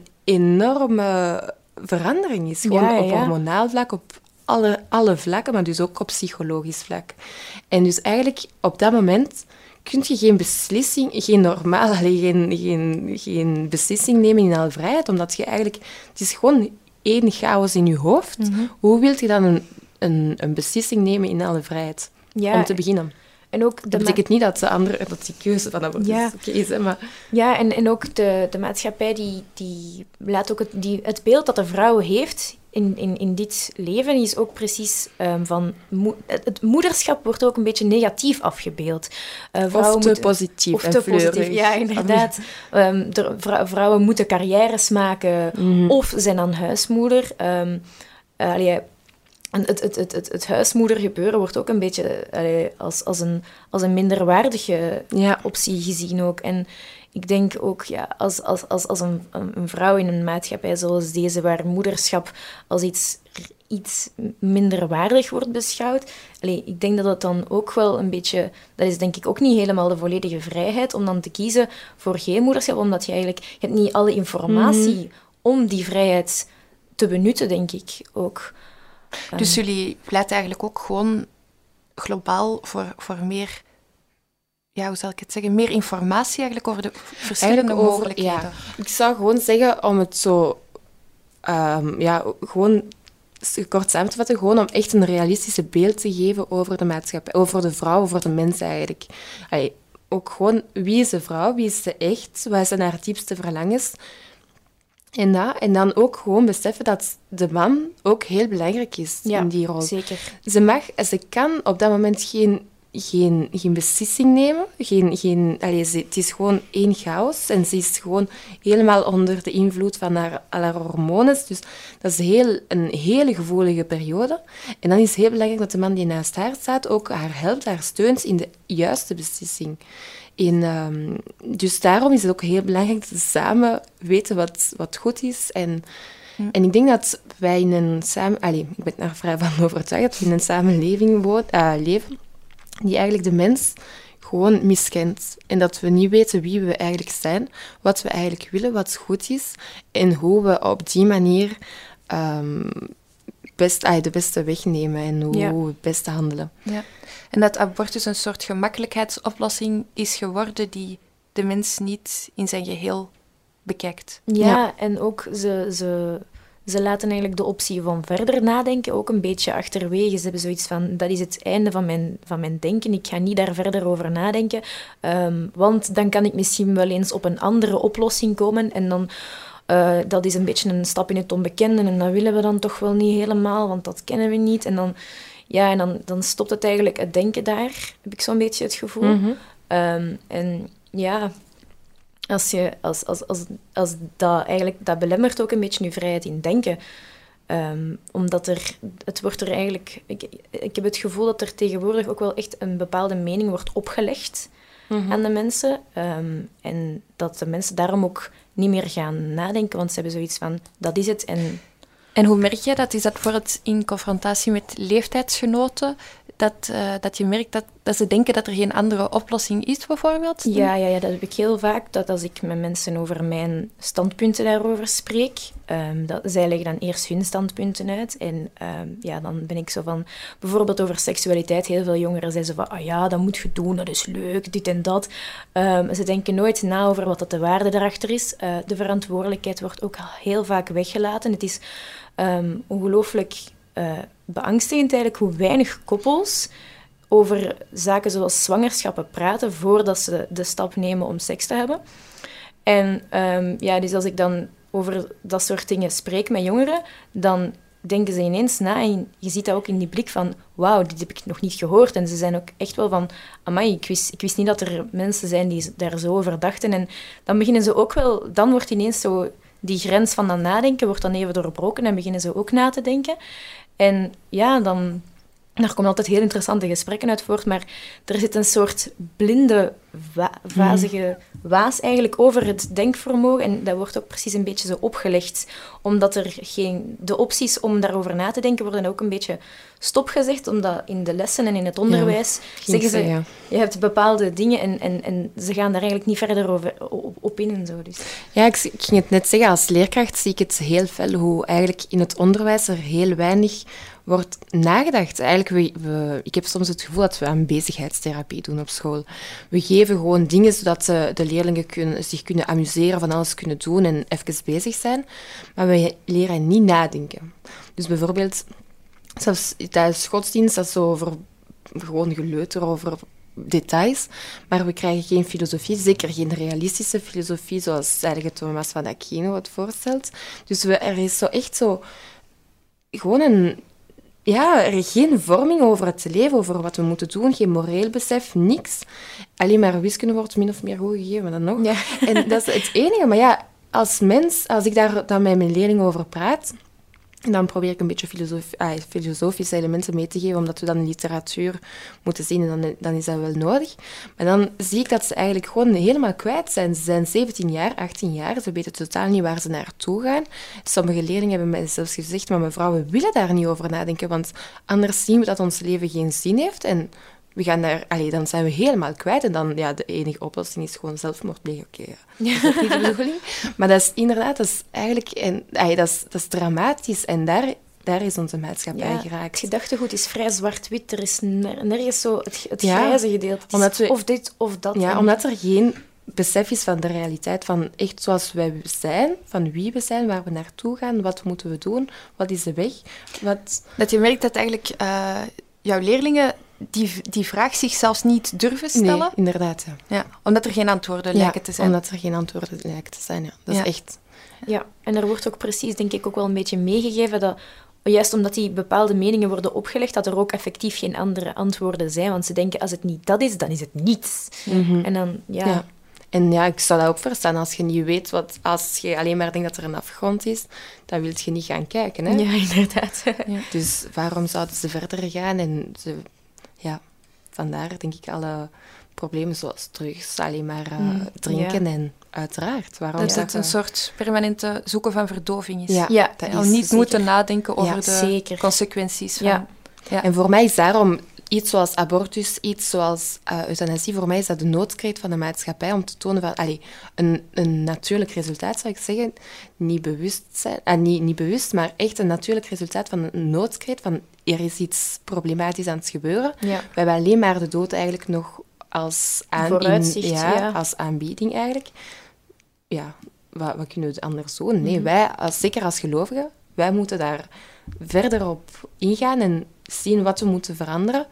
E: enorme verandering is. Gewoon
D: ja, ja, ja.
E: op hormonaal vlak, op alle, alle vlakken, maar dus ook op psychologisch vlak. En dus eigenlijk op dat moment kun je geen beslissing, geen normaal, geen, geen, geen beslissing nemen in alle vrijheid, omdat je eigenlijk, het is gewoon één chaos in je hoofd. Mm-hmm. Hoe wil je dan een, een, een beslissing nemen in alle vrijheid? Ja. Om te beginnen. En ook dat betekent ma- niet dat, de andere, dat die keuze van abortus ja. oké is. Hè, maar...
D: Ja, en, en ook de, de maatschappij die, die laat ook het, die, het beeld dat de vrouw heeft in, in, in dit leven is ook precies um, van... Mo- het moederschap wordt ook een beetje negatief afgebeeld. Uh,
E: of te moeten, positief
D: Of
E: en
D: te
E: fleurig.
D: positief, ja, inderdaad. Um, de, vrou- vrouwen moeten carrières maken mm. of zijn dan huismoeder. Um, uh, allee, En het, het, het, het, het huismoedergebeuren wordt ook een beetje allee, als, als, een, als een minderwaardige ja. optie gezien ook. En ik denk ook, ja, als, als, als, als een, een vrouw in een maatschappij zoals deze, waar moederschap als iets, iets minderwaardig wordt beschouwd, allee, ik denk dat dat dan ook wel een beetje... Dat is denk ik ook niet helemaal de volledige vrijheid om dan te kiezen voor geen moederschap, omdat je eigenlijk... Je hebt niet alle informatie mm-hmm. om die vrijheid te benutten, denk ik ook.
C: Dus jullie pleiten eigenlijk ook gewoon globaal voor, voor meer, ja, hoe zal ik het zeggen, meer informatie eigenlijk over de verschillende
E: over,
C: mogelijkheden.
E: Ja. Ik zou gewoon zeggen, om het zo, um, ja, gewoon kort samen te vatten, gewoon om echt een realistische beeld te geven over de maatschappij, over de vrouw, over de mens eigenlijk. Allee, ook gewoon, wie is de vrouw, wie is ze echt, wat zijn haar diepste verlangens? En, dat, en dan ook gewoon beseffen dat de man ook heel belangrijk is
D: ja,
E: in die rol.
D: Zeker.
E: Ze mag, ze kan op dat moment geen geen, geen beslissing nemen. Geen, geen, allee, ze, het is gewoon één chaos. En ze is gewoon helemaal onder de invloed van haar, al haar hormonen. Dus dat is heel, een hele gevoelige periode. En dan is het heel belangrijk dat de man die naast haar staat ook haar helpt, haar steunt in de juiste beslissing. En, um, dus daarom is het ook heel belangrijk dat we samen weten wat, wat goed is. En, ja. en ik denk dat wij in een samen... Allee, ik ben er vrij van overtuigd dat we in een samenleving woon, uh, leven die eigenlijk de mens gewoon miskent. En dat we niet weten wie we eigenlijk zijn, wat we eigenlijk willen, wat goed is. En hoe we op die manier um, best, uh, de beste weg nemen en hoe ja. we het beste handelen.
C: Ja. En dat abortus een soort gemakkelijkheidsoplossing is geworden die de mens niet in zijn geheel bekijkt.
D: Ja, ja. En ook ze, ze, ze laten eigenlijk de optie van verder nadenken ook een beetje achterwege. Ze hebben zoiets van, dat is het einde van mijn, van mijn denken. Ik ga niet daar verder over nadenken. Um, want dan kan ik misschien wel eens op een andere oplossing komen. En dan... Uh, dat is een beetje een stap in het onbekende. En dat willen we dan toch wel niet helemaal, want dat kennen we niet. En dan... Ja, en dan, dan stopt het eigenlijk het denken daar, heb ik zo'n beetje het gevoel. Mm-hmm. Um, en ja, als, je, als, als, als, als dat eigenlijk... Dat belemmert ook een beetje je vrijheid in denken. Um, omdat er... Het wordt er eigenlijk... Ik, ik heb het gevoel dat er tegenwoordig ook wel echt een bepaalde mening wordt opgelegd mm-hmm. aan de mensen. Um, en dat de mensen daarom ook niet meer gaan nadenken, want ze hebben zoiets van, dat is het en...
C: En hoe merk je dat? Is dat bijvoorbeeld in confrontatie met leeftijdsgenoten? Dat, uh, dat je merkt dat, dat ze denken dat er geen andere oplossing is, bijvoorbeeld?
D: Ja, ja, ja, dat heb ik heel vaak. Dat als ik met mensen over mijn standpunten daarover spreek, um, dat, zij leggen dan eerst hun standpunten uit. En um, ja, dan ben ik zo van... Bijvoorbeeld over seksualiteit. Heel veel jongeren zeggen van, ah ja, dat moet je doen, dat is leuk, dit en dat. Um, ze denken nooit na over wat dat de waarde daarachter is. Uh, de verantwoordelijkheid wordt ook heel vaak weggelaten. Het is um, ongelooflijk... Uh, beangstigend eigenlijk hoe weinig koppels over zaken zoals zwangerschappen praten voordat ze de stap nemen om seks te hebben. En um, ja, dus als ik dan over dat soort dingen spreek met jongeren, dan denken ze ineens na en je ziet dat ook in die blik van wauw, dit heb ik nog niet gehoord. En ze zijn ook echt wel van amai, ik wist, ik wist niet dat er mensen zijn die daar zo over dachten. En dan beginnen ze ook wel, dan wordt ineens zo die grens van dat nadenken wordt dan even doorbroken en beginnen ze ook na te denken. En ja, dan... Daar komen altijd heel interessante gesprekken uit voort, maar er zit een soort blinde, wa- vazige waas eigenlijk over het denkvermogen. En dat wordt ook precies een beetje zo opgelegd, omdat er geen... De opties om daarover na te denken worden ook een beetje stopgezegd, omdat in de lessen en in het onderwijs ja, zeggen ze... Ja. Je hebt bepaalde dingen en, en, en ze gaan daar eigenlijk niet verder over, op, op in en zo. Dus.
E: Ja, ik, ik ging het net zeggen, als leerkracht zie ik het heel fel hoe eigenlijk in het onderwijs er heel weinig... wordt nagedacht. Eigenlijk, we, we, ik heb soms het gevoel dat we aan bezigheidstherapie doen op school. We geven gewoon dingen zodat de, de leerlingen kunnen, zich kunnen amuseren, van alles kunnen doen en even bezig zijn. Maar we leren niet nadenken. Dus bijvoorbeeld, zelfs tijdens godsdienst, dat is zo over gewoon geleuter over details, maar we krijgen geen filosofie, zeker geen realistische filosofie, zoals eigenlijk Thomas van Aquino het voorstelt. Dus we, er is zo echt zo gewoon een... Ja, er is geen vorming over het leven, over wat we moeten doen, geen moreel besef, niks. Alleen maar wiskunde wordt min of meer goed gegeven, dan nog. Ja. En dat is het enige. Maar ja, als mens, als ik daar dan met mijn leerlingen over praat, dan probeer ik een beetje filosof, ah, filosofische elementen mee te geven, omdat we dan literatuur moeten zien en dan, dan is dat wel nodig. Maar dan zie ik dat ze eigenlijk gewoon helemaal kwijt zijn. Ze zijn zeventien jaar, achttien jaar, ze weten totaal niet waar ze naartoe gaan. Sommige leerlingen hebben mij zelfs gezegd, maar mevrouw, we willen daar niet over nadenken, want anders zien we dat ons leven geen zin heeft en we gaan daar, allez, dan zijn we helemaal kwijt en dan, ja, de enige oplossing is gewoon zelfmoord plegen. Oké, okay, ja. Dat is niet de bedoeling. Maar dat is inderdaad, dat is eigenlijk, en, allez, dat, is, dat is dramatisch en daar, daar is onze maatschappij ja, geraakt.
D: Het gedachtegoed is vrij zwart-wit, er is nergens zo het, het ja, grijze gedeelte. Omdat we, of dit of dat.
E: Ja, en... omdat er geen besef is van de realiteit, van echt zoals wij zijn, van wie we zijn, waar we naartoe gaan, wat moeten we doen, wat is de weg. Wat...
C: Dat je merkt dat eigenlijk uh, jouw leerlingen Die, die vraag zich zelfs niet durven stellen?
E: Nee, inderdaad. Ja.
C: Ja, omdat er geen antwoorden
E: ja,
C: lijken te zijn.
E: omdat er geen antwoorden lijken te zijn, ja. Dat ja. is echt...
D: Ja, en er wordt ook precies, denk ik, ook wel een beetje meegegeven dat juist omdat die bepaalde meningen worden opgelegd, dat er ook effectief geen andere antwoorden zijn. Want ze denken, als het niet dat is, dan is het niets.
E: Mm-hmm.
D: En dan, ja...
E: ja. En ja, ik zou dat ook verstaan. Als je niet weet wat... Als je alleen maar denkt dat er een afgrond is, dan wil je niet gaan kijken, hè?
D: Ja, inderdaad.
C: Ja.
E: Dus waarom zouden ze verder gaan? En ze... Ja, vandaar denk ik alle problemen zoals drugs, alleen maar uh,
D: Mm,
E: drinken
D: ja.
E: en uiteraard. Waarom
C: Dat
E: zou
C: het
E: je-
C: een soort permanente zoeken van verdoving is.
E: Ja,
D: Ja,
E: dat
C: Al
E: is
C: niet
E: zeker.
C: moeten nadenken over
E: Ja,
C: de
D: zeker.
C: consequenties van...
D: Ja.
C: Ja.
E: En voor mij is daarom iets zoals abortus, iets zoals uh, euthanasie, voor mij is dat de noodkreet van de maatschappij om te tonen van, allee, een, een natuurlijk resultaat, zou ik zeggen, niet bewust zijn, uh, niet, niet bewust, maar echt een natuurlijk resultaat van een noodkreet, van er is iets problematisch aan het gebeuren.
D: Ja.
E: We hebben alleen maar de dood eigenlijk nog als, aan,
D: Vooruitzicht,
E: in- ja,
D: ja.
E: als aanbieding eigenlijk. Ja, wat, wat kunnen we anders doen? Nee, wij, als, zeker als gelovigen, wij moeten daar verder op ingaan en zien wat we moeten veranderen.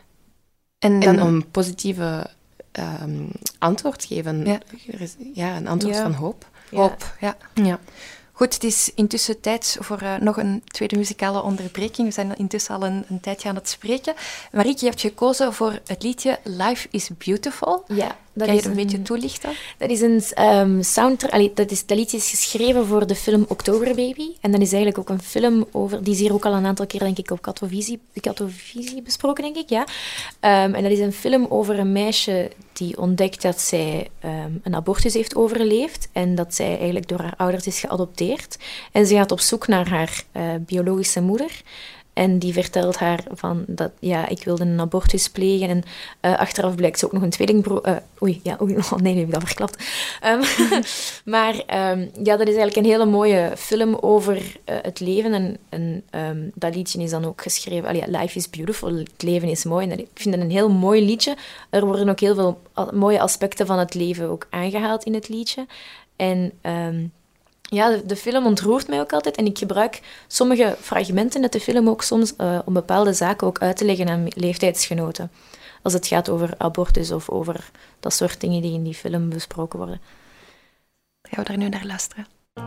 C: En dan...
E: En om positieve um, antwoord geven.
C: Ja.
E: Er is, ja, een antwoord
D: Ja.
E: van hoop.
C: Hoop, ja.
E: Ja.
C: Goed, het is intussen tijd voor uh, nog een tweede muzikale onderbreking. We zijn intussen al een, een tijdje aan het spreken. Marieke, je hebt gekozen voor het liedje Life is Beautiful.
D: Ja, dat
C: Kan je
D: is
C: het een
D: een-
C: beetje toelichten?
D: Dat is een um, soundtrack. Allee, dat, is, dat liedje is geschreven voor de film October Baby. En dat is eigenlijk ook een film over... Die is hier ook al een aantal keer, denk ik, op Katovisie, Katovisie besproken, denk ik, ja. Um, en dat is een film over een meisje die ontdekt dat zij um, een abortus heeft overleefd. En dat zij eigenlijk door haar ouders is geadopteerd. En ze gaat op zoek naar haar uh, biologische moeder. En die vertelt haar van dat, ja, ik wilde een abortus plegen. En uh, achteraf blijkt ze ook nog een tweelingbroer... Uh, oei, ja, oei, oh, nee, nu heb ik dat verklapt. Um, maar um, ja, dat is eigenlijk een hele mooie film over uh, het leven. En, en um, dat liedje is dan ook geschreven... Allee, Life is beautiful, het leven is mooi. En dat, ik vind het een heel mooi liedje. Er worden ook heel veel a- mooie aspecten van het leven ook aangehaald in het liedje. En... Um, Ja, de, de film ontroert mij ook altijd. En ik gebruik sommige fragmenten uit de film ook soms uh, om bepaalde zaken ook uit te leggen aan leeftijdsgenoten. Als het gaat over abortus of over dat soort dingen die in die film besproken worden.
C: Gaan we daar nu naar luisteren?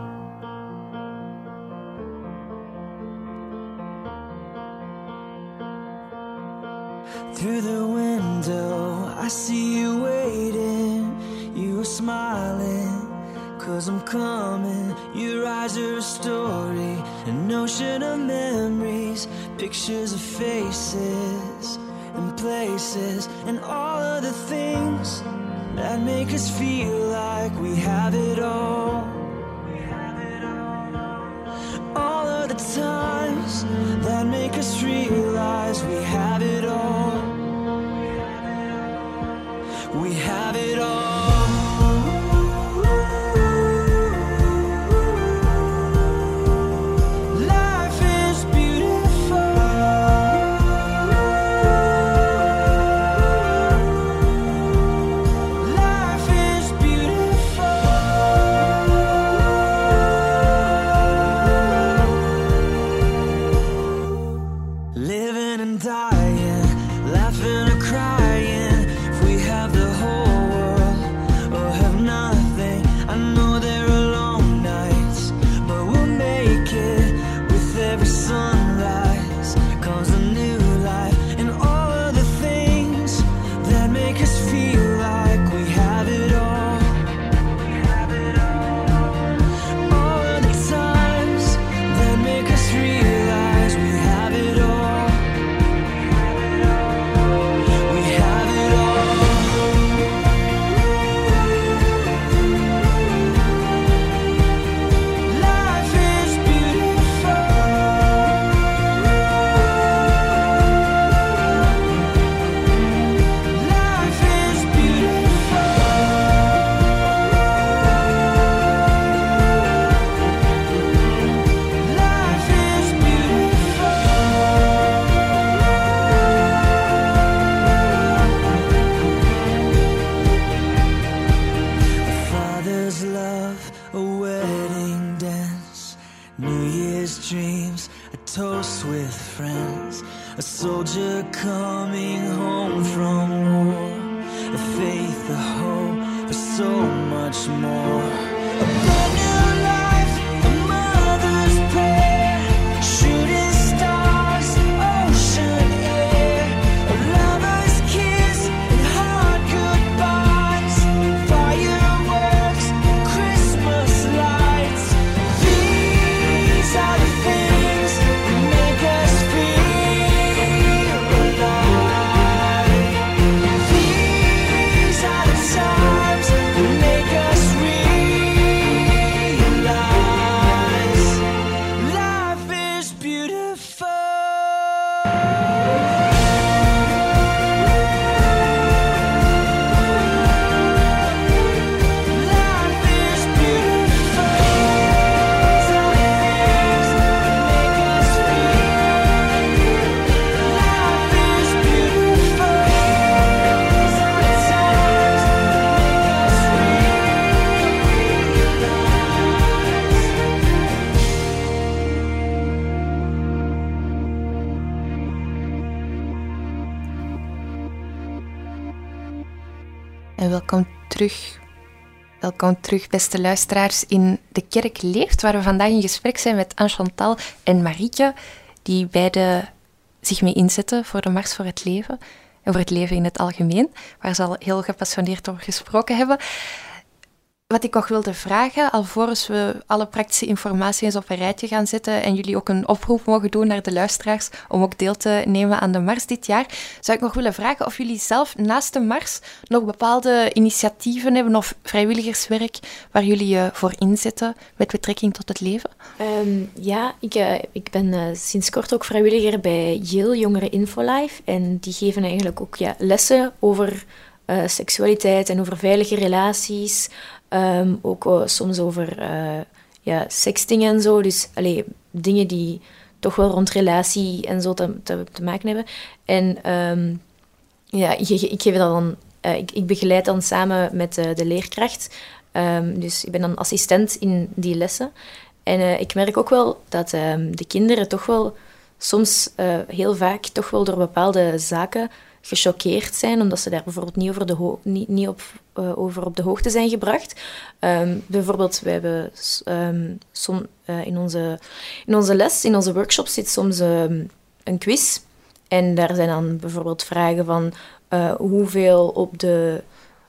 G: Through the window, I see you waiting. You are smiling. Cause I'm coming, your eyes are a story, an ocean of memories, pictures of faces and places, and all of the things that make us feel like we have it all. All of the times that make us realize we have it all. We have it all. Shooting
C: welkom terug. Welkom terug, beste luisteraars, in De Kerk Leeft, waar we vandaag in gesprek zijn met Anne-Chantal en Marieke, die beide zich mee inzetten voor de Mars voor het Leven en voor het leven in het algemeen, waar ze al heel gepassioneerd over gesproken hebben. Wat ik nog wilde vragen, alvorens we alle praktische informatie eens op een rijtje gaan zetten en jullie ook een oproep mogen doen naar de luisteraars om ook deel te nemen aan de Mars dit jaar, zou ik nog willen vragen of jullie zelf naast de Mars nog bepaalde initiatieven hebben of vrijwilligerswerk waar jullie je voor inzetten met betrekking tot het leven?
D: Um, ja, ik, uh, ik ben uh, sinds kort ook vrijwilliger bij Yale Jongeren Infolife en die geven eigenlijk ook ja, lessen over uh, seksualiteit en over veilige relaties. Um, ook uh, soms over uh, ja, sexting en zo. Dus allee, dingen die toch wel rond relatie en zo te, te, te maken hebben. En um, ja, ik, ik, geef dat dan, uh, ik, ik begeleid dan samen met uh, de leerkracht. Um, dus ik ben dan assistent in die lessen. En uh, ik merk ook wel dat um, de kinderen toch wel soms uh, heel vaak toch wel door bepaalde zaken gechoqueerd zijn, omdat ze daar bijvoorbeeld niet over, de ho- niet, niet op, uh, over op de hoogte zijn gebracht. Um, bijvoorbeeld, we hebben um, som, uh, in, onze, in onze les, in onze workshop zit soms um, een quiz. En daar zijn dan bijvoorbeeld vragen van uh, hoeveel op de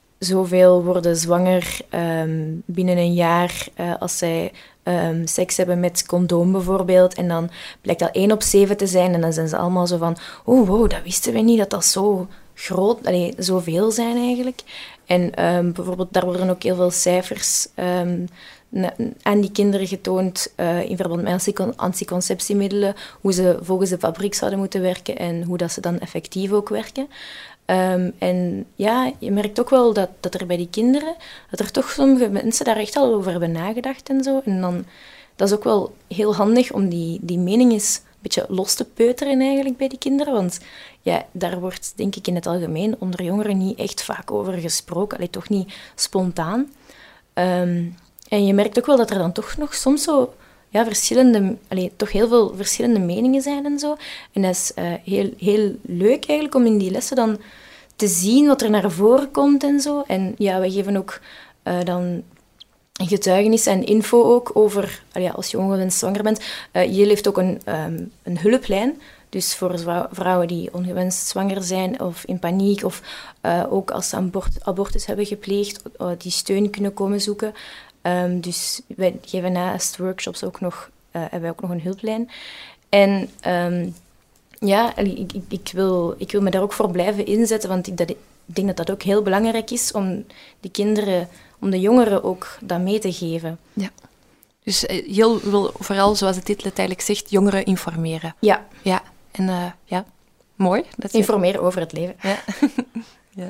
D: zoveel worden zwanger um, binnen een jaar uh, als zij um, seks hebben met condoom bijvoorbeeld. En dan blijkt dat één op zeven te zijn. En dan zijn ze allemaal zo van, oh wow, dat wisten we niet, dat dat zo groot, allee, zoveel zijn eigenlijk. En um, bijvoorbeeld, daar worden ook heel veel cijfers um, na, aan die kinderen getoond uh, in verband met anticonceptiemiddelen, hoe ze volgens de fabriek zouden moeten werken en hoe dat ze dan effectief ook werken. Um, en ja, je merkt ook wel dat, dat er bij die kinderen, dat er toch sommige mensen daar echt al over hebben nagedacht en zo. En dan, dat is ook wel heel handig om die, die mening eens een beetje los te peuteren eigenlijk bij die kinderen. Want ja, daar wordt denk ik in het algemeen onder jongeren niet echt vaak over gesproken. Allee, toch niet spontaan. Um, en je merkt ook wel dat er dan toch nog soms zo ja, verschillende, allee, toch heel veel verschillende meningen zijn en zo. En dat is uh, heel, heel leuk eigenlijk om in die lessen dan te zien wat er naar voren komt en zo. En ja, wij geven ook uh, dan getuigenissen en info ook over, allee, als je ongewenst zwanger bent. Uh, Yale heeft ook een, um, een hulplijn. Dus voor vrouwen die ongewenst zwanger zijn of in paniek of uh, ook als ze abort- abortus hebben gepleegd, uh, die steun kunnen komen zoeken. Um, dus wij geven naast workshops ook nog, uh, hebben wij ook nog een hulplijn. En um, ja, ik, ik, ik, wil, ik wil me daar ook voor blijven inzetten, want ik, dat, ik denk dat dat ook heel belangrijk is om die kinderen, om de jongeren ook dat mee te geven.
C: Ja. Dus uh, heel wil vooral, zoals de titel het eigenlijk zegt, jongeren informeren.
D: Ja.
C: Ja, en uh, ja, mooi. Dat je...
D: Informeren over het leven.
C: Ja. Ja.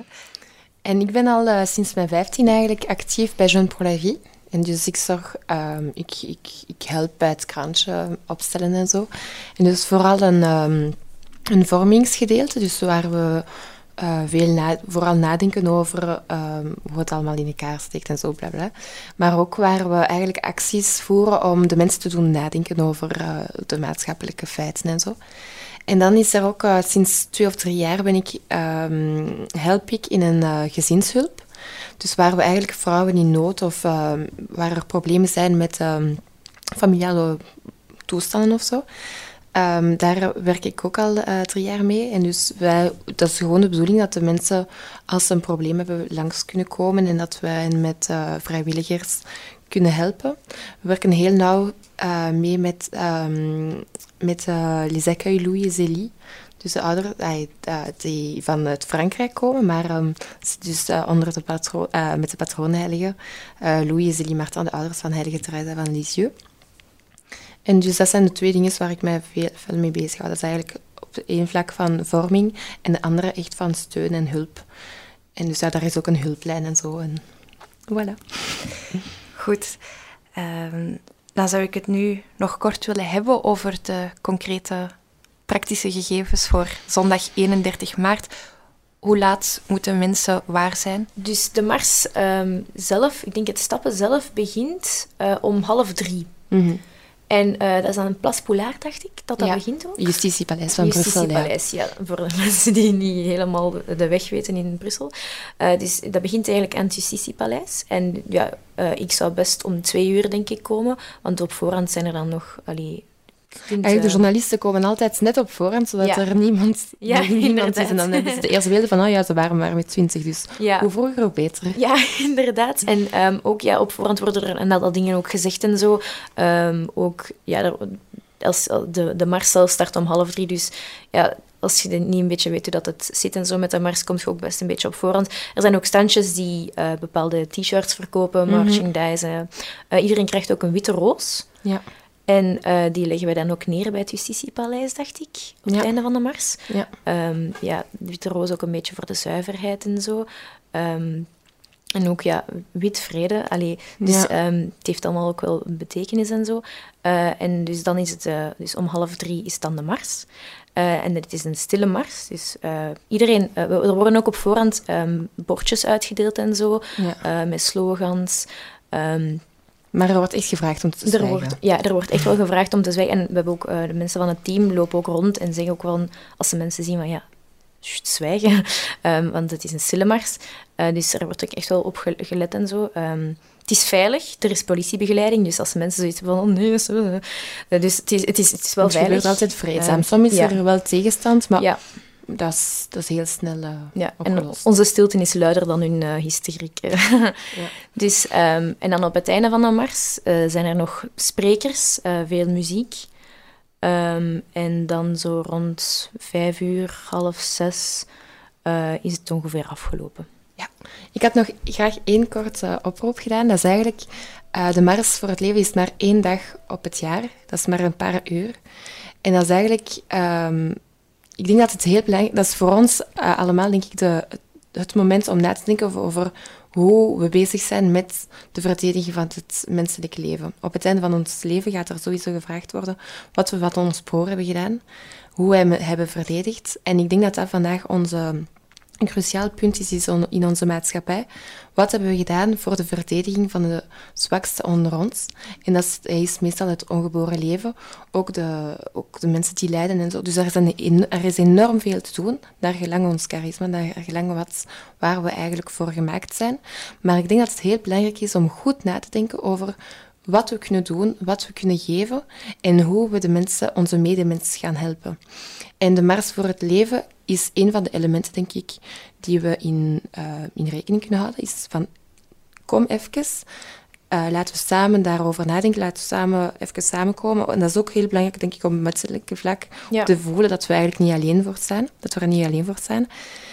E: En ik ben al uh, sinds mijn vijftien eigenlijk actief bij Jeunes pour la Vie. En dus ik zorg, um, ik, ik, ik help bij het krantje opstellen en zo. En dus vooral een, um, een vormingsgedeelte, dus waar we uh, veel na, vooral nadenken over um, hoe het allemaal in elkaar steekt en zo, bla bla. Maar ook waar we eigenlijk acties voeren om de mensen te doen nadenken over uh, de maatschappelijke feiten en zo. En dan is er ook, uh, sinds twee of drie jaar ben ik, um, help ik in een uh, gezinshulp. Dus waar we eigenlijk vrouwen in nood of uh, waar er problemen zijn met um, familiale toestanden of zo, um, daar werk ik ook al uh, drie jaar mee. En dus wij, dat is gewoon de bedoeling dat de mensen, als ze een probleem hebben, langs kunnen komen en dat wij hen met uh, vrijwilligers kunnen helpen. We werken heel nauw uh, mee met, um, met uh, Les Accueils Louis et Zélie. Dus de ouderen uh, die van uit Frankrijk komen, maar um, dus, uh, onder de patro- uh, met de patroonheilige uh, Louis en Zélie Martin, de ouders van heilige Theresa van Lisieux. En dus dat zijn de twee dingen waar ik mij veel, veel mee bezig hou. Dat is eigenlijk op de ene vlak van vorming en de andere echt van steun en hulp. En dus ja, daar is ook een hulplijn en zo. En voilà.
C: Goed. Um, dan zou ik het nu nog kort willen hebben over de concrete praktische gegevens voor zondag eenendertig maart. Hoe laat moeten mensen waar zijn?
D: Dus de mars um, zelf, ik denk het stappen zelf, begint uh, om half drie.
E: Mm-hmm.
D: En uh, dat is dan een Place Poulard, dacht ik, dat dat
E: ja.
D: begint ook.
E: Justitiepaleis van Brussel.
D: Justitiepaleis, ja. ja. Voor de mensen die niet helemaal de weg weten in Brussel. Uh, dus dat begint eigenlijk aan het Justitiepaleis. En ja, uh, ik zou best om twee uur, denk ik, komen. Want op voorhand zijn er dan nog... Allee, Kunt,
E: Eigenlijk, de journalisten komen altijd net op voorhand, zodat ja. er niemand,
D: ja,
E: niemand is. En dan hebben ze de eerste beelden van, oh ja, ze waren maar met twintig, dus ja. hoe vroeger, hoe beter.
D: Ja, inderdaad. En um, ook ja, op voorhand worden er een aantal dingen ook gezegd en zo. Um, ook, ja, er, als, de, de mars zelf start om half drie, dus ja, als je niet een beetje weet hoe dat het zit en zo met de mars, kom je ook best een beetje op voorhand. Er zijn ook standjes die uh, bepaalde t-shirts verkopen,
E: mm-hmm.
D: merchandise. Uh, iedereen krijgt ook een witte roos.
E: Ja.
D: En uh, die leggen wij dan ook neer bij het Justitiepaleis, dacht ik, op ja. het einde van de mars.
E: Ja.
D: Um, ja, witte roos ook een beetje voor de zuiverheid en zo. Um, en ook, ja, wit vrede. Allee, dus ja. um, het heeft allemaal ook wel een betekenis en zo. Uh, en dus dan is het, uh, dus om half drie is dan de mars. Uh, en het is een stille mars. Dus uh, iedereen, uh, er worden ook op voorhand um, bordjes uitgedeeld en zo, ja. uh, met slogans. Um,
E: Maar er wordt echt gevraagd om te
D: er
E: zwijgen.
D: Wordt, ja, er wordt echt wel gevraagd om te zwijgen. En we hebben ook, uh, de mensen van het team lopen ook rond en zeggen ook wel, als ze mensen zien van ja, sst, zwijgen, um, want het is een stille mars. Uh, dus er wordt ook echt wel op gelet en zo. Um, het is veilig, er is politiebegeleiding, dus als mensen zoiets van, oh nee, zo. Uh, dus het is, het, is, het is wel
E: het
D: veilig.
E: Het gebeurt altijd vreedzaam. Uh, Soms is ja. er wel tegenstand, maar...
D: Ja.
E: Dat is, dat is heel snel uh,
D: ja,
E: opgelost.
D: En onze stilte is luider dan hun uh, hysteriek. ja. Dus, um, en dan op het einde van de mars uh, zijn er nog sprekers, uh, veel muziek. Um, en dan zo rond vijf uur, half zes, uh, is het ongeveer afgelopen.
E: Ja. Ik had nog graag één korte oproep gedaan. Dat is eigenlijk... Uh, de Mars voor het Leven is maar één dag op het jaar. Dat is maar een paar uur. En dat is eigenlijk... Um, Ik denk dat het heel belangrijk is. Dat is voor ons uh, allemaal, denk ik, de, het moment om na te denken over, over hoe we bezig zijn met de verdediging van het menselijk leven. Op het einde van ons leven gaat er sowieso gevraagd worden wat we wat ons spoor hebben gedaan, hoe wij hem hebben verdedigd. En ik denk dat dat vandaag onze... een cruciaal punt is, is in onze maatschappij. Wat hebben we gedaan voor de verdediging van de zwakste onder ons? En dat is, is meestal het ongeboren leven. Ook de, ook de mensen die lijden en zo. Dus er is, een, er is enorm veel te doen, naar gelang ons charisma, naar gelang wat, waar we eigenlijk voor gemaakt zijn. Maar ik denk dat het heel belangrijk is om goed na te denken over wat we kunnen doen, wat we kunnen geven en hoe we de mensen, onze medemensen gaan helpen. En de Mars voor het Leven is een van de elementen, denk ik, die we in, uh, in rekening kunnen houden. Is van, kom even, uh, laten we samen daarover nadenken, laten we samen even samenkomen. En dat is ook heel belangrijk, denk ik, op het menselijke vlak, ja. te voelen dat we eigenlijk niet alleen voor staan, dat we er niet alleen voor zijn.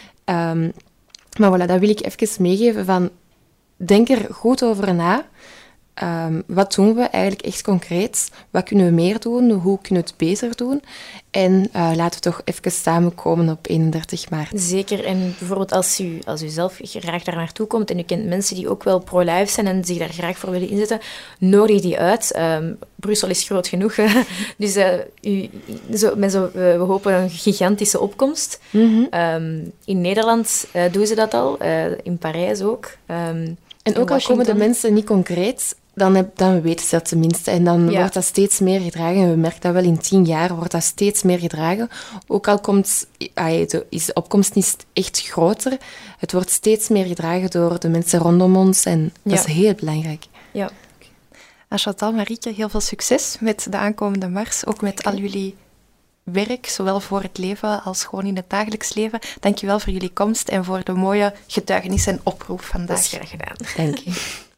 E: Um, maar voilà, dat wil ik even meegeven van, denk er goed over na. Um, wat doen we eigenlijk echt concreet? Wat kunnen we meer doen? Hoe kunnen we het beter doen? En uh, laten we toch even samenkomen op eenendertig maart.
D: Zeker. En bijvoorbeeld als u, als u zelf graag daar naartoe komt en u kent mensen die ook wel pro-life zijn en zich daar graag voor willen inzetten, nodig die uit. Um, Brussel is groot genoeg. dus uh, u, zo, met zo, uh, we hopen een gigantische opkomst.
E: Mm-hmm.
D: Um, in Nederland uh, doen ze dat al. Uh, in Parijs ook. Um,
E: en ook al komen de mensen niet concreet, dan, heb, dan weten ze dat tenminste. En dan ja. wordt dat steeds meer gedragen. En we merken dat wel in tien jaar wordt dat steeds meer gedragen. Ook al komt, is de opkomst niet echt groter, het wordt steeds meer gedragen door de mensen rondom ons. En dat ja. is heel belangrijk.
D: Ja.
C: En Chantal, Marieke, heel veel succes met de aankomende mars. Ook met al jullie werk, zowel voor het leven als gewoon in het dagelijks leven. Dank je wel voor jullie komst en voor de mooie getuigenis en oproep vandaag.
D: Dat is graag gedaan.
E: Dank je.